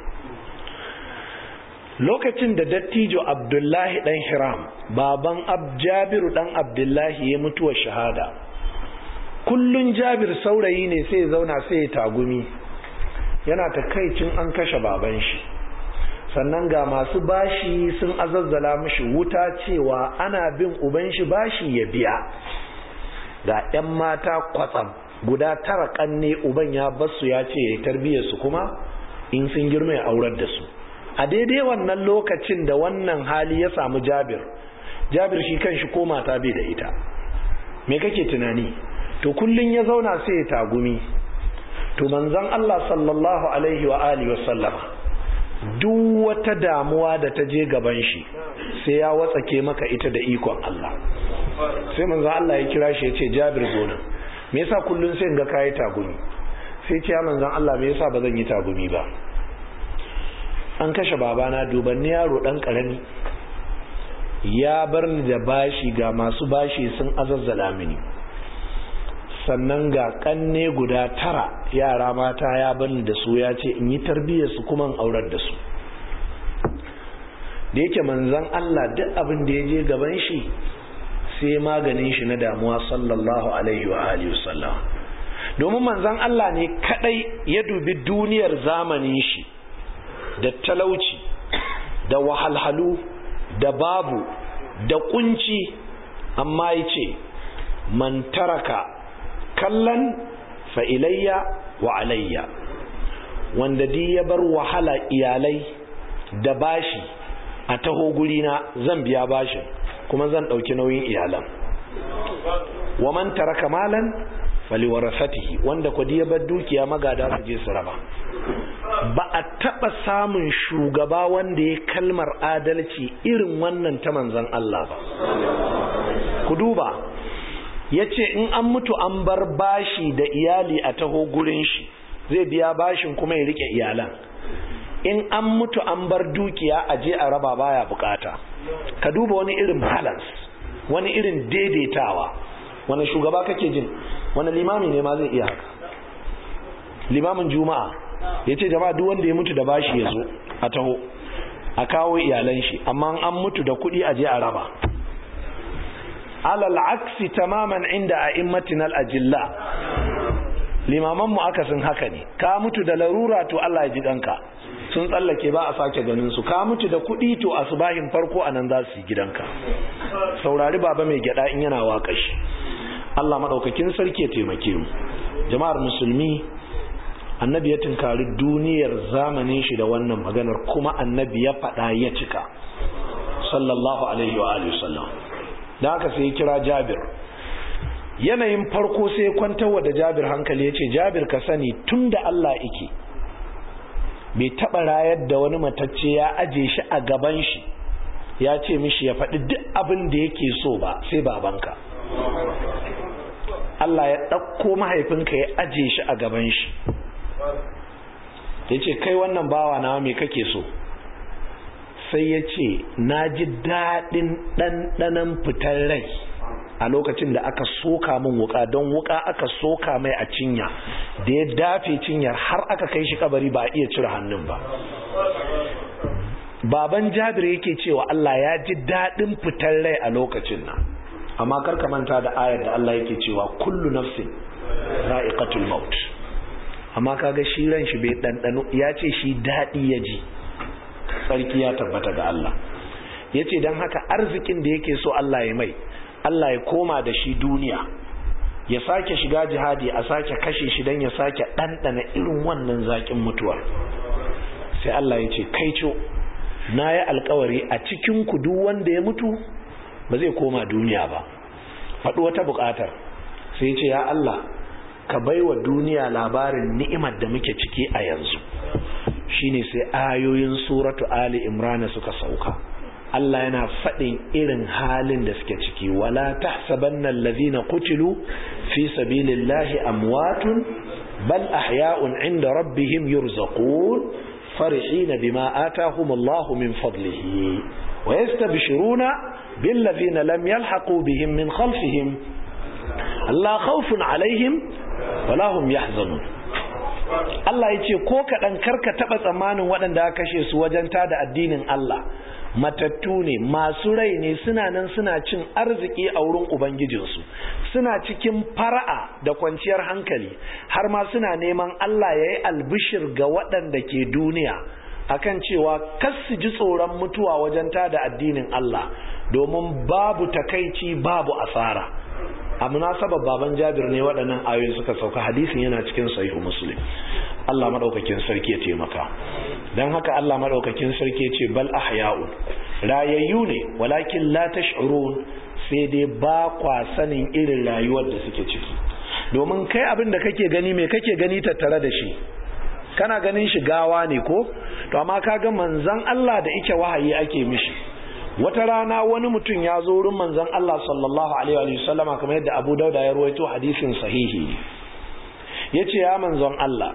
Lokacin da dattijo Abdullahi ɗan Hiram, baban Jabiru ɗan Abdullahi, ya mutuwar shahada, kullun Jabir saurayi ne sai ya zauna sai ya tagumi, yana takaicin an kashe baban shi. Sannan ga masu bashi sun azazzala mishi wuta cewa ana bin uban shi bashi ya biya. Ga 'yan mata kwatsam guda 9 kanne uban ya basu ya ce ya tarbiyyar su, kuma in sun girma ya aurar da su. A daidai wannan lokacin da wannan hali ya samu Jabir shi kanshi ko mata bai da ita. Me kake tunani? To kullun ya zauna sai ya tagumi. To manzon Allah sallallahu alaihi wa alihi wa sallama, duk wata damuwa da ta je gaban shi sai ya watsake maka ita da ikon Allah. Sai manzo Allah ya kira shi ya ce, Jabir zo nan. Me yasa kullun sai in ga kai tagumi? Sai ce ya manzon Allah, me yasa bazan yi tagumi ba? An kashe babana, duban ni yaro dan karami, ya bar ni da bashi, ga masu bashi sun azazzala mini, sannan ga kanne guda 9 yara mata ya bani da su, ya ce in yi tarbiyyar su kuma in aurar da su. Da yake manzon Allah duk abin da ya je gaban shi sai maganin shi na damuwa sallallahu alaihi wa alihi wasallam. Domin manzon Allah ne kadai ya dubi duniyar zamanin shi da talauci da wahalhalu da babu da kunci, amma yace man taraka kallan fa ilayya wa alayya, wanda di ya bar wahala iyalai da bashi a taho gurina zan biya bashin kuma zan dauki nauyin iyalan. Wa man taraka malan faliwarasatihi, wanda kudi ya bar dukiya magada su je su raba. Ba a taba samun shugaba wanda ya kalmar adalci irin wannan ta manzon Allah ba. Ku duba, yace in an mutu an bar bashi da iyali a taho gurin shi, zai biya bashin kuma ya rike iyalan. In an mutu an bar dukiya a je a raba baya bukata. Ka duba wani irin balance, wani irin daidaitawa. Wani shugaba kake jin? Wani limami ne ma zai iya haka? Limamin Juma'a yace jama'a duk wanda ya mutu da bashi ya zo a taho a kawo iyalan shi, amma an mutu da kuɗi a je a raba. Alal aksi tamaman inda a'immatina al-ajilla, limaman mu akasin haka ne. Ka mutu da larura to Allah ya ji danka, sun tsallake ba a sake ganin su. Ka mutu da kuɗi to asubahin farko anan za su yi gidanka. Saurari baba mai gyada in yana waka shi. Allah madaukakin sarki ya taimake mu. Jama'ar musulmi, annabi ya tunkari duniyar zamanin shi da wannan maganar, kuma annabi ya faɗa ya cika sallallahu alaihi wa alihi wasallam. Da haka sai ya kira Jabir. Yanayin farko sai ya kwantarwa da Jabir hankali, ya ce Jabir ka sani tunda Allah yake bai taɓa rayar da wani matacce ya aje shi a gaban shi ya ce mishi ya faɗi duk abin da yake so ba sai babanka. Allah ya ɗauko mahaifinka ya aje shi a gaban shi, ya ce kai wannan bawa na me kake so? Sai ya ce na ji daɗin ɗanɗanan fitar rai a lokacin da aka soka min wuka, don wuka aka soka mai a cinya, da ya dafe cinyar har aka kai shi kabari ba a iya cire hannun ba. Baban Jabir yake cewa Allah ya ji daɗin fitar rai a lokacin nan. Amma karka manta da ayar da Allah yake cewa kullu nafsin za'iqatul maut. Amma kaga shi ran shi bai dandano, ya ce shi dadi ya ji. Sarki ya tabbata ga Allah. Yace dan haka arzikin da yake so Allah ya mai, Allah ya koma da shi duniya, ya sake shiga jihadi, a sake kashe shi dan ya sake dandana irin wannan zakin mutuwa. Sai Allah ya ce kaico, na yi alkawari a cikin ku duk wanda ya mutu ba zai koma duniya ba. faɗi wata buƙatar, sai ce ya Allah ka baiwa duniya labarin ni'imar da muke ciki a yanzu. Shine sai ayoyin suratu Ali Imran suka sauka. Allah yana faɗin irin halin da suke ciki. Wala tahsabanna allazina qutilu fi sabilillahi amwatun bal ahya'un 'inda rabbihim yurzaqun farihina bima atahumullahu min fadlihi wa yastabshiruna billazina lam yalhaqu bihim min khalfihim alla khawfun 'alayhim wala hum yahzanun. Allah yace ko kadan karka taba tsammanin waɗanda aka kashe su wajen tada addinin Allah matattu ne, masu rai ne, suna nan suna cin arziki a wurin ubangijinsu, suna cikin fara'a da kwanciyar hankali, har ma suna neman Allah ya yi albishir ga waɗanda ke duniya akan cewa kas su ji tsoron mutuwa wajen tada addinin Allah, domin babu takaici babu asara. A munasabar baban Jabir ne waɗannan ayoyi suka sauka, hadisin yana cikin sahihu Muslim. Allah madaukakin sarki ya taimaka. Dan haka Allah madaukakin sarki ya ce bal ahya'un, rayayyu ne, walakin la tash'urun, sai dai ba kwa sanin irin rayuwar da suke ciki. Domin kai abin da kake gani, me kake gani tattare da shi? Kana ganin shi gawa ne ko? To amma kaga manzon Allah da yake wahayi ake mishi. Wata rana wani mutum ya zo wurin manzon Allah sallallahu alaihi wa sallama, kamar yadda Abu Dauda ya rawaito hadisin sahihi. Yace ya manzon Allah,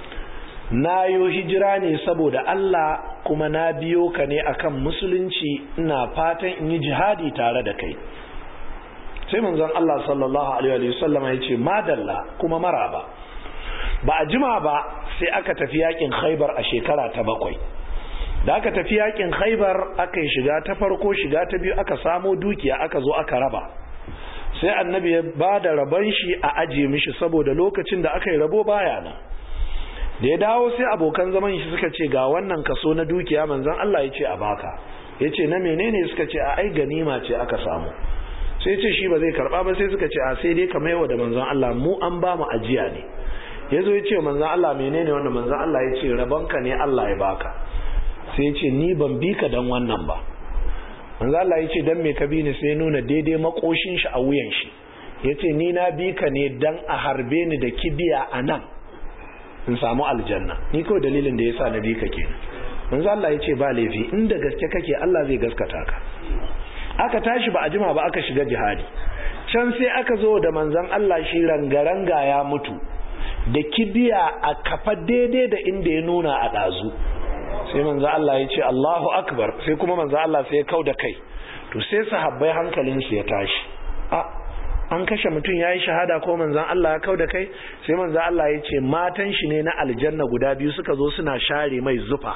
na yo hijira ne saboda Allah, kuma na biyo ka ne akan musulunci, ina fatan in yi jihadi tare da kai. Sai manzon Allah sallallahu alaihi wa sallama yace madalla kuma maraba. Ba a jima ba sai aka tafi yakin Khaibar a shekara ta 7. Da aka tafi yakin Khaibar aka yi shiga ta farko, shiga ta biyu, aka samo dukiya aka zo aka raba. Sai annabi ya bada rabon shi a aje mishi saboda lokacin da aka yi rabo baya nan. Da ya dawo sai abokan zaman shi suka ce ga wannan kaso na dukiya manzon Allah ya ce a baka. Ya ce na menene? Suka ce a ai ganima ce aka samu. Sai ya ce shi ba zai karba ba, sai suka ce a sai dai ka maiwa da manzon Allah, mu an ba mu ajiya ne. Ya zo ya ce manzon Allah menene wannan? Manzon Allah ya ce rabonka ne Allah ya baka. Sai ya ce ni ban bi ka dan wannan ba. Manzon Allah ya ce dan me ka bi ni? Sai nuna daidai makoshin shi a wuyan shi. Ya ce ni na bi ka ne dan a harbe ni da kibiya a nan in samu aljanna, ni kawai dalilin da yasa na bi ka kenan. Manzo Allah ya ce ba laifi, inda gaske kake Allah zai gaskata ka. Aka tashi ba a jima ba aka shiga jihadi. Can sai aka zo da manzon Allah shi rangaranga ya mutu da kibiya a kafa daidai da inda ya nuna a dazu. Sai manzo Allah ya ce Allahu akbar, sai kuma manzo Allah sai ya kauda kai. To sai sahabbai hankalinsu ya tashi. An kashe mutum ya yi shahada ko manzan Allah ya kauda kai? Sai manzan Allah ya ce matan shi ne na aljanna guda biyu suka zo suna share mai zufa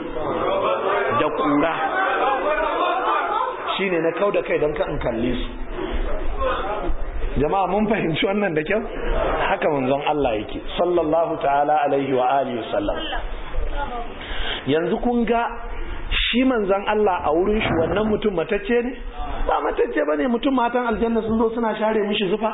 da kura, shi ne na kauda kai don ka in kalle su. Jama'a mun fahimci wannan da kyau? Haka manzon Allah yake sallallahu ta'ala alaihi wa alihi wasallam. Yanzu kun ga shi manzon Allah a wurin shi wannan mutum matacce ne? Ba matacce bane, mutum matan aljanna sun zo suna share mishi zufa.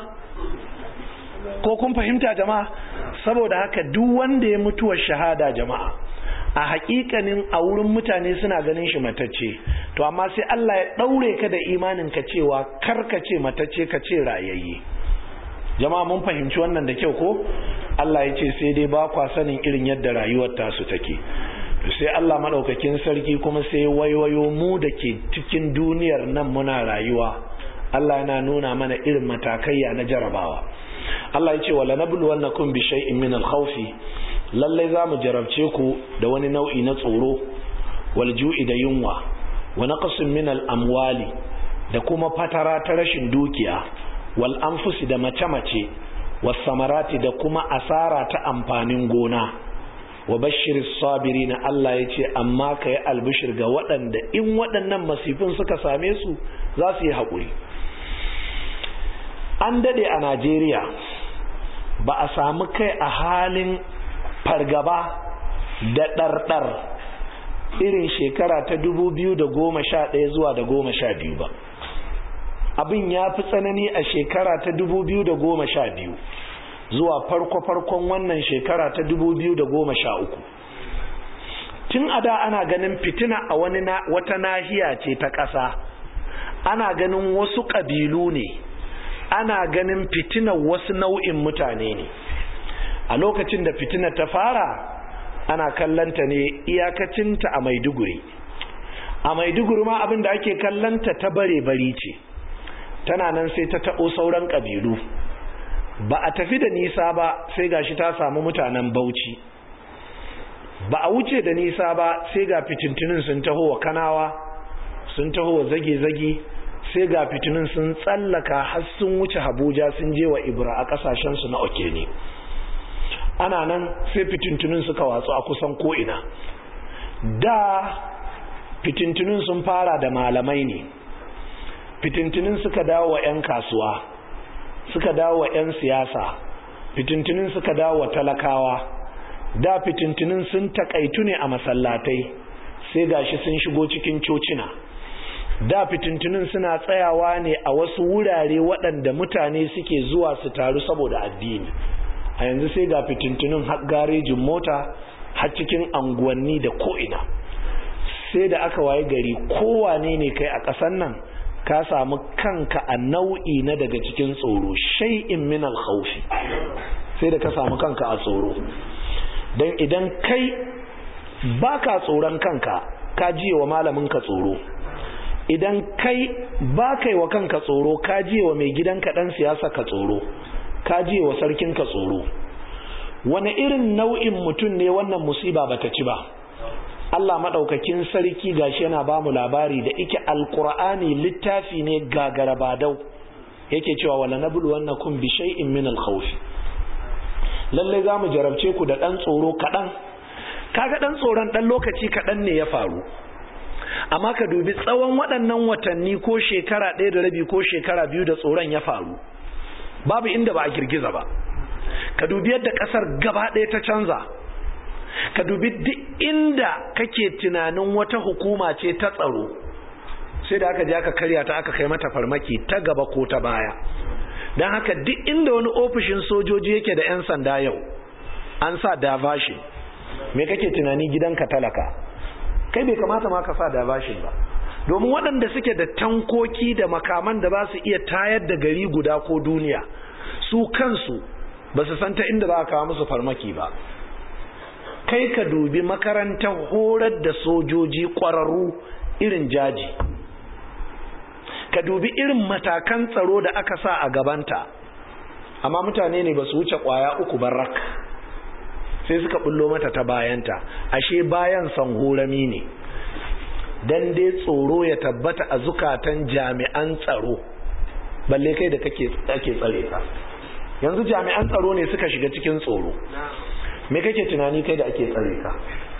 Ko kun fahimta jama'a? Saboda haka duk wanda ya mutuwar shahada jama'a, a hakikanin a wurin mutane suna ganin shi matacce, to amma sai Allah ya daure ka da imanin ka cewa karka ce matacce, ka ce rayayye. Jama'a mun fahimci wannan da kyau ko? Allah ya ce sai dai ba kwa sanin irin yadda rayuwar tasu take. Sai Allah madaukakin sarki kuma sai waiwayo mu da ke cikin duniyar nan muna rayuwa. Allah yana nuna mana irin matakaiya na jarabawa. Allah ya ce wala nabluwannakum bi shay'in min al-khawfi, lalle zamu jarabce ku da wani nau'i na tsoro, wal ju'i da yunwa, wa naqsin min al-amwali da kuma fatara ta rashin dukiya, wal anfusi da mace-mace, was samarati da kuma asara ta amfanin gona. Wa bashiris sabirin, Allah ya ce amma kai albishir ga waɗanda in waɗannan masifin suka same su za su yi haƙuri. An dade a Najeriya ba a samu kai a halin fargaba da ɗarɗar irin shekara ta 2011 zuwa da 12 ba. Abin ya fi tsanani a shekara ta 2012 zuwa farko-farkon wannan shekara ta 2013. Tun a da ana ganin fitina a wata nahiya ce ta ƙasa, ana ganin wasu ƙabilu ne, ana ganin fitinar wasu nau'in mutane ne. A lokacin da fitinar ta fara ana kallanta ne iyakacinta a Maiduguri. A Maiduguri ma abin da ake kallanta ta bare-bari ce, tana nan sai ta taɓo sauran ƙabilu. Ba a tafi da nisa ba sai gashi ta samu mutanen Bauchi. Ba a wuce da nisa ba sai ga fitintunin sun taho wa Kanawa, sun taho wa zage-zage, sai ga fitinun sun tsallaka har sun wuce Abuja sun je wa Ibra a kasashensu na Okene. Ana nan sai fitintunin suka watsu a kusan ko'ina. Da fitintunin sun fara da malamai ne, fitintunin suka dawo wa 'yan kasuwa, suka dawo wa 'yan siyasa, fitintunin suka dawo wa talakawa. Da fitintunin sun takaitu ne a masallatai, sai gashi sun shigo cikin cocina. Da fitintunin suna tsayawa ne a wasu wurare waɗanda mutane suke zuwa su taru saboda addini. A yanzu sai ga fitintunin har garejin mota, har cikin anguwanni da ko'ina. Sai da aka waye gari kowane ne kai a ƙasar nan ka samu kanka a nau'i na daga cikin tsoro, shay'in min al-khawfi. Sai da ka samu kanka a tsoro. Dan idan kai baka tsoron kanka, ka jiye wa malamin ka tsoro. Idan kai baka yi wa kanka tsoro, ka jiye wa mai gidanka dan siyasa ka tsoro, ka jiye wa sarkin ka tsoro. Wani irin nau'in mutum ne wannan musiba bata ci ba? Allah madaukakin sarki gashi yana ba mu labari da ike alqur'ani littafi ne gagarabadau, yake cewa wala nabluwannakum bi shay'in min al-khawf. Lalle zamu jarabce ku da dan tsoro kadan. Kaga dan tsoron dan lokaci kadan ne ya faru, amma ka dubi tsawon waɗannan watanni ko shekara 1 da rabi ko shekara 2 da tsoron ya faru, babu inda ba a girgiza ba. Ka dubi yadda ƙasar gaba ɗaya ta canza. Ka dubi duk inda kake tunanin wata hukuma ce ta tsaro, sai da aka je aka karya ta, aka kai mata farmaki ta gaba ko ta baya. Don haka duk inda wani ofishin sojoji yake da 'yan sanda yau an sa diversion. Me kake tunani gidanka talaka? Kai bai kamata ma ka sa diversion ba, domin waɗanda suke da tankoki da makaman da ba su iya tayar da gari guda ko duniya, su kansu ba su san ta inda za a kawo musu farmaki ba. Kai ka dubi makarantar horar da sojoji ƙwararru irin jaji, ka dubi irin matakan tsaro da aka sa a gabanta, amma mutane ne ba su wuce ƙwaya 3 barak, sai suka bullo mata ta bayanta. Ashe bayan sanhorami ne, dan dai tsoro ya tabbata a zukatan jami'an tsaro, balle kai da kake tsare ka. Yanzu jami'an tsaro ne suka shiga cikin tsoro, me kake tunani kai da ake tsare ka?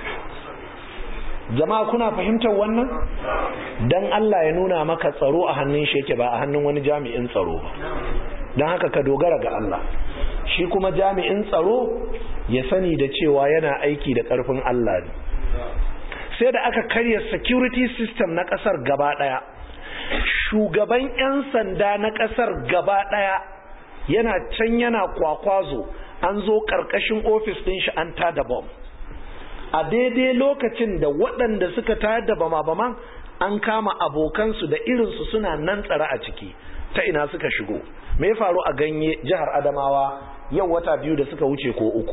Jama'a kuna fahimtar wannan? Dan Allah ya nuna maka tsaro a hannun shi yake, ba a hannun wani jami'in tsaro ba. Dan haka ka dogara ga Allah. Shi kuma jami'in tsaro ya sani da cewa yana aiki da ƙarfin Allah ne. Sai da aka karya security system na ƙasar gaba ɗaya. Shugaban 'yan sanda na ƙasar gaba ɗaya yana can yana kwakwazo, an zo ƙarƙashin ofis ɗin shi an tada bom. A daidai lokacin da waɗanda suka tayar da bama-baman an kama abokansu da irinsu suna nan tsare a ciki. Ta ina suka shigo? Me ya faru a Ganye, jihar Adamawa, yau wata 2 da suka wuce ko 3?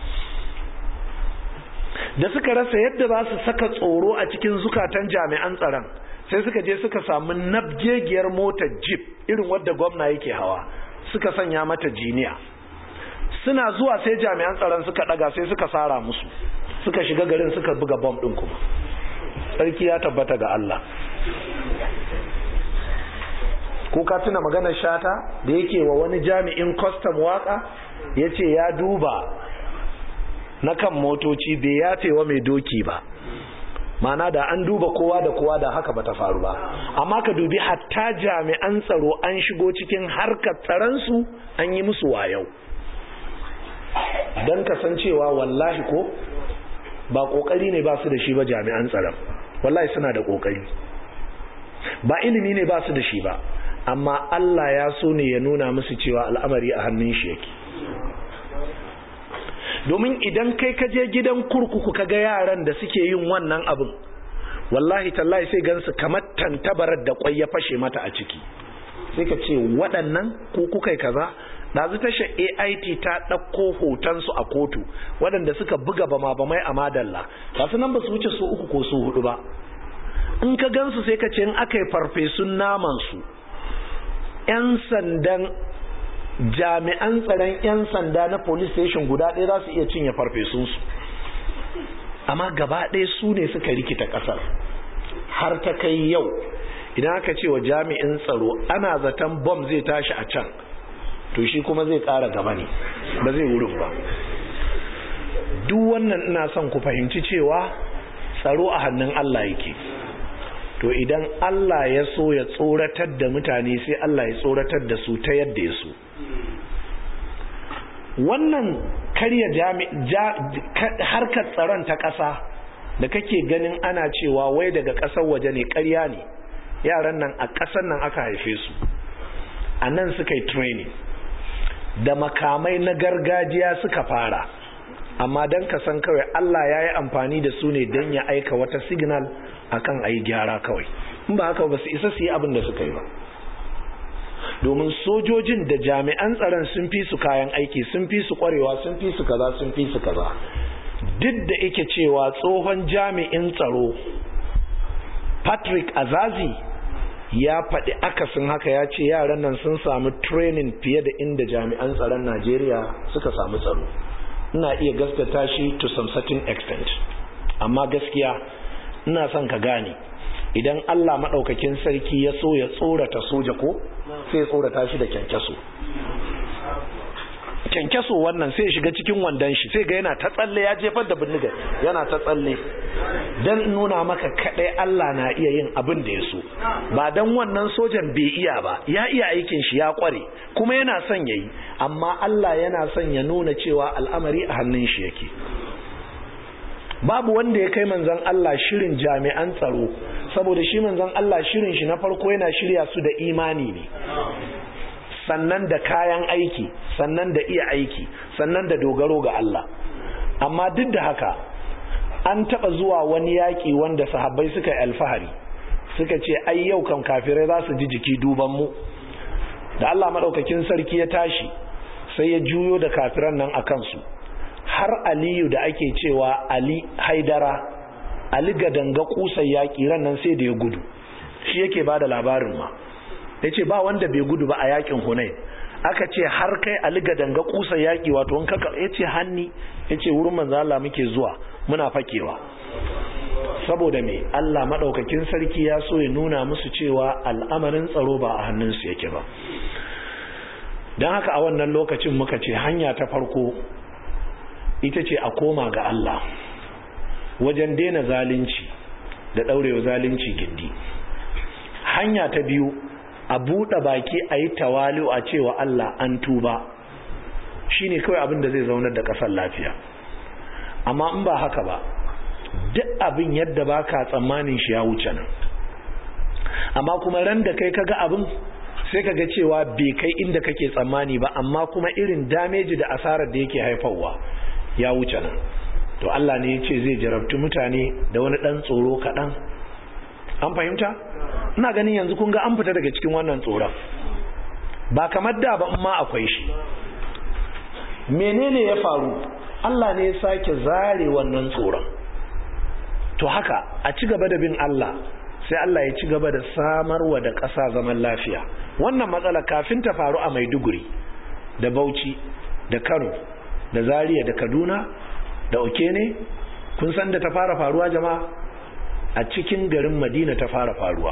Da suka rasa yadda za su saka tsoro a cikin zukatan jami'an tsaron, sai suka je suka samu nabjegiyar motar jeep irin wadda gwamna yake hawa, suka sanya mata jiniya. Suna zuwa sai jami'an tsaron suka daga, sai suka sara musu, suka shiga garin suka buga bom din kuma. Sarki ya tabbata ga Allah. Ko ka tuna maganar Shata da yake wa wani jami'in custom waka, yace ya duba na kan motoci bai yafewa mai doki ba. Mana da an duba kowa da kowa da haka bata faru ba. Amma ka dubi hatta jami'an tsaro an shigo cikin harkar tsaronsu, an yi musu wayau. Dan kasancewa wallahi ko ba kokari ne ba su da shi ba jami'an tsaron, wallahi suna da kokari. Ba ilimi ne ba su da shi ba, amma Allah ya so ne ya nuna musu cewa al'amari a hannun shi yake. Domin idan kai ka je gidan kurkuku ka ga yaran da suke yin wannan abin, wallahi tallahi sai gansu kamar tantabarar da kwai ya fashe mata a ciki. Sai ka ce waɗannan ko kuka yi kaza. Ɗazu tashar AIT ta ɗauko hotonsu a kotu waɗanda suka buga bama-bamai a Madalla, ba su nan ba su wuce su 3 ko su 4 ba. In ka gansu sai ka ce in aka yi farfesun namansu, 'yan sandan jami'an tsaron 'yan sanda na police station guda ɗaya za su iya cinye farfesunsu. Amma gaba ɗaya su ne suka rikita ƙasar, har ta kai yau idan aka ce wa jami'in tsaro ana zaton bom zai tashi a can, to shi kuma zai ƙara gaba ne, ba zai wurin ba. Duk wannan ina son ku fahimci cewa tsaro a hannun Allah yake. To idan Allah ya so ya tsoratar da mutane sai Allah ya tsoratar da su ta yadda ya so. Wannan karya harkar tsaron ta ƙasa da kake ganin ana cewa wai daga ƙasar waje ne, ƙarya ne. Yaran nan a ƙasar nan aka haife su, a nan suka yi training, da makamai na gargajiya suka fara, amma don ka san kawai Allah ya yi amfani da su ne don ya aika wata signal akan a yi gyara kawai. In ba haka ba su isa su yi abin da suka yi ba, domin sojojin da jami'an tsaron sun fi su kayan aiki, sun fi su kwarewa, sun fi su kaza, sun fi su kaza. Duk da yake cewa tsohon jami'in tsaro Patrick Azazi ya faɗi akasin haka, ya ce yaran nan sun samu training fiye da inda jami'an tsaron Najeriya suka samu tsaro. Ina iya gaskata shi to some certain extent, amma gaskiya ina son ka gane, idan Allah maɗaukakin sarki ya so ya tsorata soja ko sai ya tsorata shi da kyankyaso. Kyankyaso wannan sai shiga cikin wandon shi, sai ga yana ta tsalle, ya jefar da bindiga yana ta tsalle, dan nuna maka kadai Allah na iya yin abin da ya so. Ba dan wannan sojan bai iya ba, ya iya aikin shi, ya kware kuma yana son yayi, amma Allah yana son ya nuna cewa al'amari a hannun shi yake. Babu wanda ya kai manzon Allah shirin jami'an tsaro, saboda shi manzon Allah shirin shi na farko yana shirya su da imani ne, sannan da kayan aiki, sannan da iya aiki, sannan da dogaro ga Allah. Amma duk da haka an taba zuwa wani yaki wanda sahabbai suka yi alfahari, suka ce ai yau kan kafirai za su ji jiki duban mu. Da Allah madaukakin sarki ya tashi sai ya juyo da kafiran nan akan su, har Aliyu da ake cewa Ali Haidara, Ali gadanga kusan yaki ran nan sai da ya gudu, shi yake bada labarin ma. Yace ba wanda bai gudu ba a yakin Hunain. Aka ce har kai Ali gadanga kusan yaki, wato in kaka, yace hanni, yace wurin manzo Allah muke zuwa muna fakewa. Saboda me? Allah madaukakin sarki ya so ya nuna musu cewa al'amarin tsaro ba a hannunsu yake ba. Dan haka a wannan lokacin muka ce hanya ta farko ita ce a koma ga Allah wajen daina zalunci da daurewa zalunci gindi. Hanya ta biyu a buɗe baki a yi tawali'u a cewa Allah an tuba, shine kawai abin da zai zaunar da ƙasar lafiya. Amma in ba haka ba, duk abin yadda baka tsammanin shi ya wuce nan. Amma kuma ran da kai kaga abin sai kaga cewa bai kai inda kake tsammani ba, amma kuma irin damage da asarar da yake haifarwa ya wuce nan. To Allah ne ya ce zai jarabtu mutane da wani ɗan tsoro kaɗan. An fahimta? Ina ganin yanzu kun ga an fita daga cikin wannan tsoron, ba kamar da ba amma akwai shi. Menene ya faru? Allah ne ya sake zare wannan tsoron. To haka a ci gaba da bin Allah, sai Allah ya ci gaba da samarwa da ƙasa zaman lafiya. Wannan matsala kafin ta faru a Maiduguri da Bauchi da Kano da Zaria da Kaduna da Okene, kun san da ta fara faruwa jama'a? A cikin garin Madina ta fara faruwa.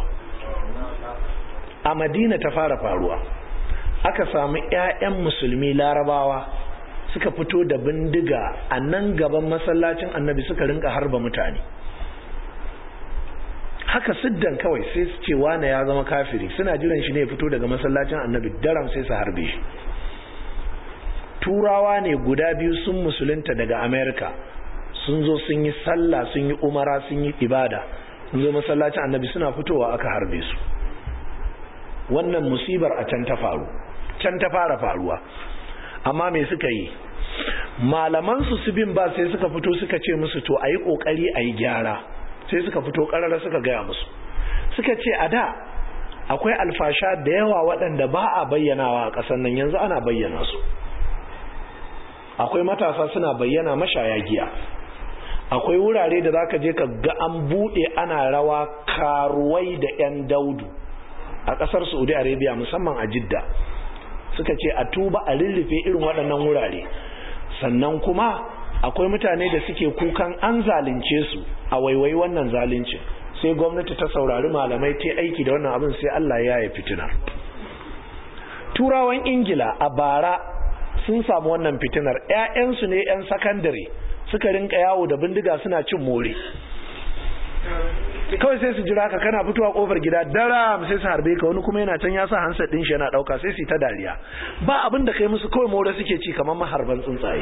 A Madina ta fara faruwa. Aka samu ƴaƴan musulmi Larabawa suka fito da bindiga a nan gaban masallacin Annabi suka rinka harba mutane. Haka siddan kawai sai su ce wane ya zama kafiri, suna jiran shi ne ya fito daga masallacin Annabi, daram sai su harbe shi. Turawa ne guda biyu sun musulunta daga America, sun zo sun yi sallah, sun yi umara, sun yi ibada, sun zo masallacin Annabi, suna fitowa aka harbe su. Wannan musibar a can ta faru, can ta fara faruwa. Amma me suka yi? Malaman su bin ba sai suka fito suka ce musu to ayi kokari ayi gyara. sai suka fito karara suka gaya musu, suka ce a da akwai alfasha da yawa waɗanda ba a bayyanawa a ƙasar nan, yanzu ana bayyana su. Akwai matasa suna bayyana mashaya giya, akwai wurare da zaka je ka ga an buɗe ana rawa karuwai da 'yan daudu a ƙasar Saudi Arabia, musamman a Jidda. Suka ce a tuba a lullufe irin waɗannan wurare. Sannan kuma akwai mutane da suke kukan an zalunce su, a waiwai wannan zaluncin. Sai gwamnati ta saurari malamai ta aiki da wannan abin, sai Allah ya yi fitinar. Turawan Ingila a bara sun samu wannan fitinar, 'ya'yansu ne 'yan sakandare suka rinka yawo da bindiga suna cin more. Kawai sai su jira ka kana fitowa kofar gida daram sai su harbe ka, wani kuma yana can ya sa handset din shi yana dauka, sai su ta dariya. Ba abin da kai musu, kawai more suke ci kamar maharban tsuntsaye.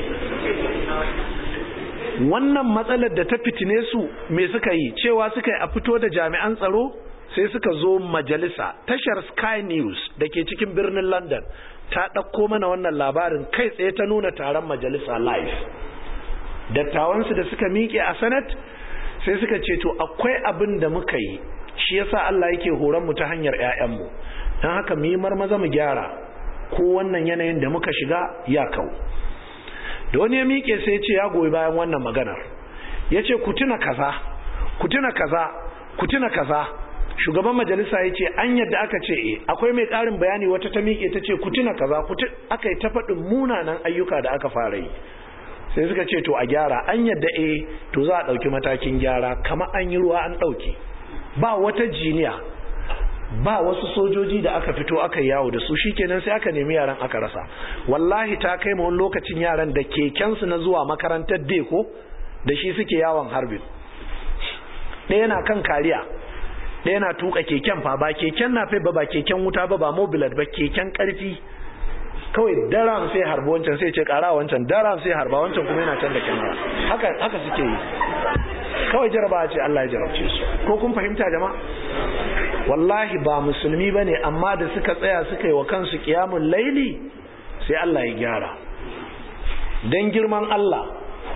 Wannan matsalar da ta fitine su me suka yi? Cewa suka yi a fito da jami'an tsaro, sai suka zo majalisa. Tashar Sky News da ke cikin birnin London ta ɗauko mana wannan labarin kai tsaye, ta nuna taron majalisa live. Dattawansu da suka miƙe a Senate sai suka ce to akwai abin da muka yi, shi yasa Allah yake horon mu ta hanyar ƴaƴanmu, dan haka mu yi marmaza mu gyara ko wannan yanayin da muka shiga ya kau. Da wani ya miƙe sai ya ce ya goyi bayan wannan maganar, ya ce ku tuna kaza, ku tuna kaza, ku tuna kaza. Shugaban majalisa ya ce an yadda aka ce akwai mai ƙarin bayani. Wata ta miƙe ta ce ku tuna kaza, aka yi ta faɗin munanan ayyuka da aka fara yi. Sai suka ce to a gyara, an yadda to za a ɗauki matakin gyara, kama an yi ruwa an ɗauki. Ba wata jiniya, ba wasu sojoji da aka fito aka yawo da su, shikenan sai aka nemi yaran aka rasa. Wallahi ta kai ma wani lokacin yaran da kekensu na zuwa makarantar deko da shi suke yawon harbin. Ɗaya na kan kariya, ɗaya na tuka keken fa, ba keken nafe ba keken wuta ba mobilat ba, keken ƙarfi. Kawai daram sai harba wancan, sai ce ƙara wancan, daram sai harba wancan, kuma yana can da kyamara. Haka suke yi. Kawai jaraba ce Allah ya jarabce su. Ko kun fahimta jama'a? Wallahi ba musulmi bane, amma da suka tsaya suka yi wa kansu qiyamul laili, sai Allah ya gyara. Dan girman Allah,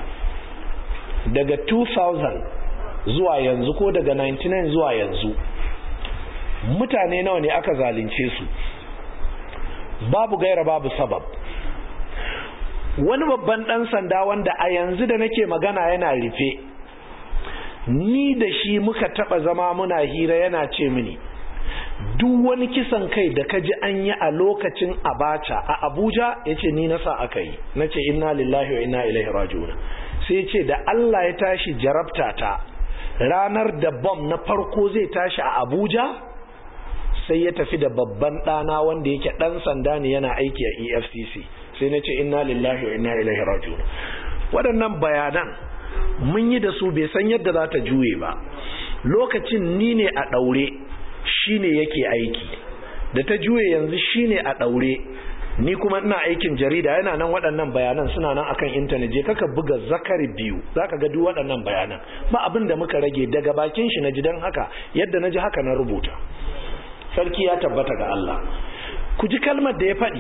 daga 2000 zuwa yanzu ko daga 99 zuwa yanzu, mutane nawa ne aka zalunce su? Babu gaira babu sabab. Wani babban dan sanda wanda a yanzu da nake magana yana rufe, ni da shi muka taba zama muna hira, yana ce mini duk wani kisan kai da kaji an yi a lokacin Abacha a Abuja, yace ni nasa aka yi. Nace inna lillahi wa inna ilaihi raji'un. Sai yace da Allah ya tashi jarabta ta ranar da bom na farko zai tashi a Abuja, sai ya tafi da babban ɗana wanda yake ɗan sanda ne yana aiki a EFCC. Sai na ce inna lillahi wa inna ilaihi raji'un. Waɗannan bayanan mun yi da su, bai san yadda za ta juye ba. Lokacin ni ne a ɗaure, shi ne yake aiki. Da ta juye yanzu shi ne a ɗaure, ni kuma ina aikin jarida. Yana nan, waɗannan bayanan suna nan akan intanet, je kaka buga Zakari 2 zaka ga duk waɗannan bayanan. Ba abin da muka rage, daga bakin shi na ji, dan haka yadda na ji haka na rubuta. Sarki ya tabbata ga Allah. Ku ji kalmar da ya faɗi,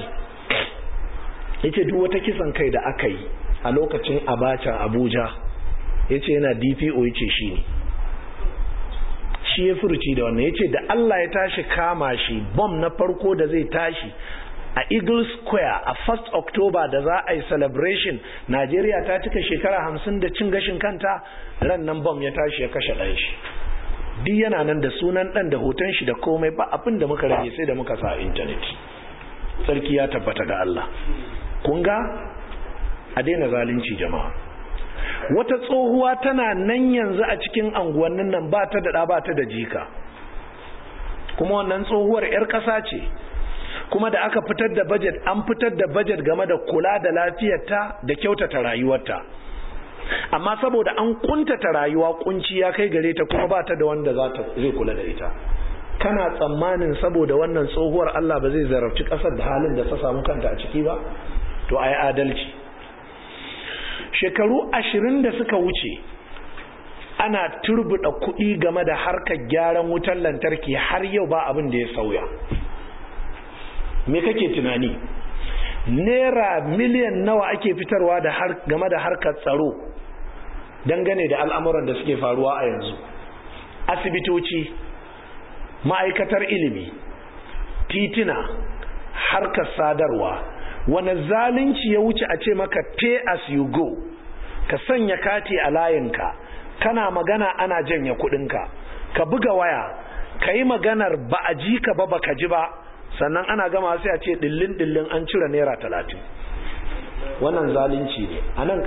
yace duk wata kisan kai da aka yi a lokacin Abacha Abuja, yace yana DPO, yace shi ne, shi ya furuci da wannan. Yace da Allah ya tashi kama shi, bom na farko da zai tashi a Eagle Square a 1st October da za a yi celebration, Najeriya ta cika shekara 50 da cin gashin kanta, ran nan bom ya tashi ya kashe ɗan shi. Duk yana nan da sunan ɗan da hoton shi da komai, ba abin da muka rage sai da muka sa a intanet. Sarki ya tabbata ga Allah. Kun ga a daina zalunci jama'a. Wata tsohuwa tana nan yanzu a cikin anguwannin nan, ba ta da ɗa ba ta da jika, kuma wannan tsohuwar 'yar ƙasa ce, kuma da aka fitar da budget, an fitar da budget game da kula da lafiyarta da kyautata rayuwarta. Amma saboda an kuntata rayuwa, kunci ya kai gare ta, kuma ba ta da wanda zai kula da ita. Kana tsammanin saboda wannan tsohuwar Allah ba zai zarafci ƙasar da halin da ta samu kanta a ciki ba? To ayi adalci. Shekaru 20 da suka wuce ana turbuɗa kuɗi game da harkar gyaran wutar lantarki, har yau ba abin da ya sauya. Me kake tunani? Naira miliyan nawa ake fitarwa game da harkar tsaro dangane da al'amuran da suke faruwa a yanzu? asibitoci, ma'aikatar ilimi, titina, harkar sadarwa. Wani zalunci ya wuce a ce maka pay as you go, ka sanya kati a layinka, kana magana ana janye kudinka, ka buga waya, ka yi maganar ba a ji ka ba baka ji ba, sannan ana gama sai a ce dillin an cire naira 30. Wannan zalunci ne. A nan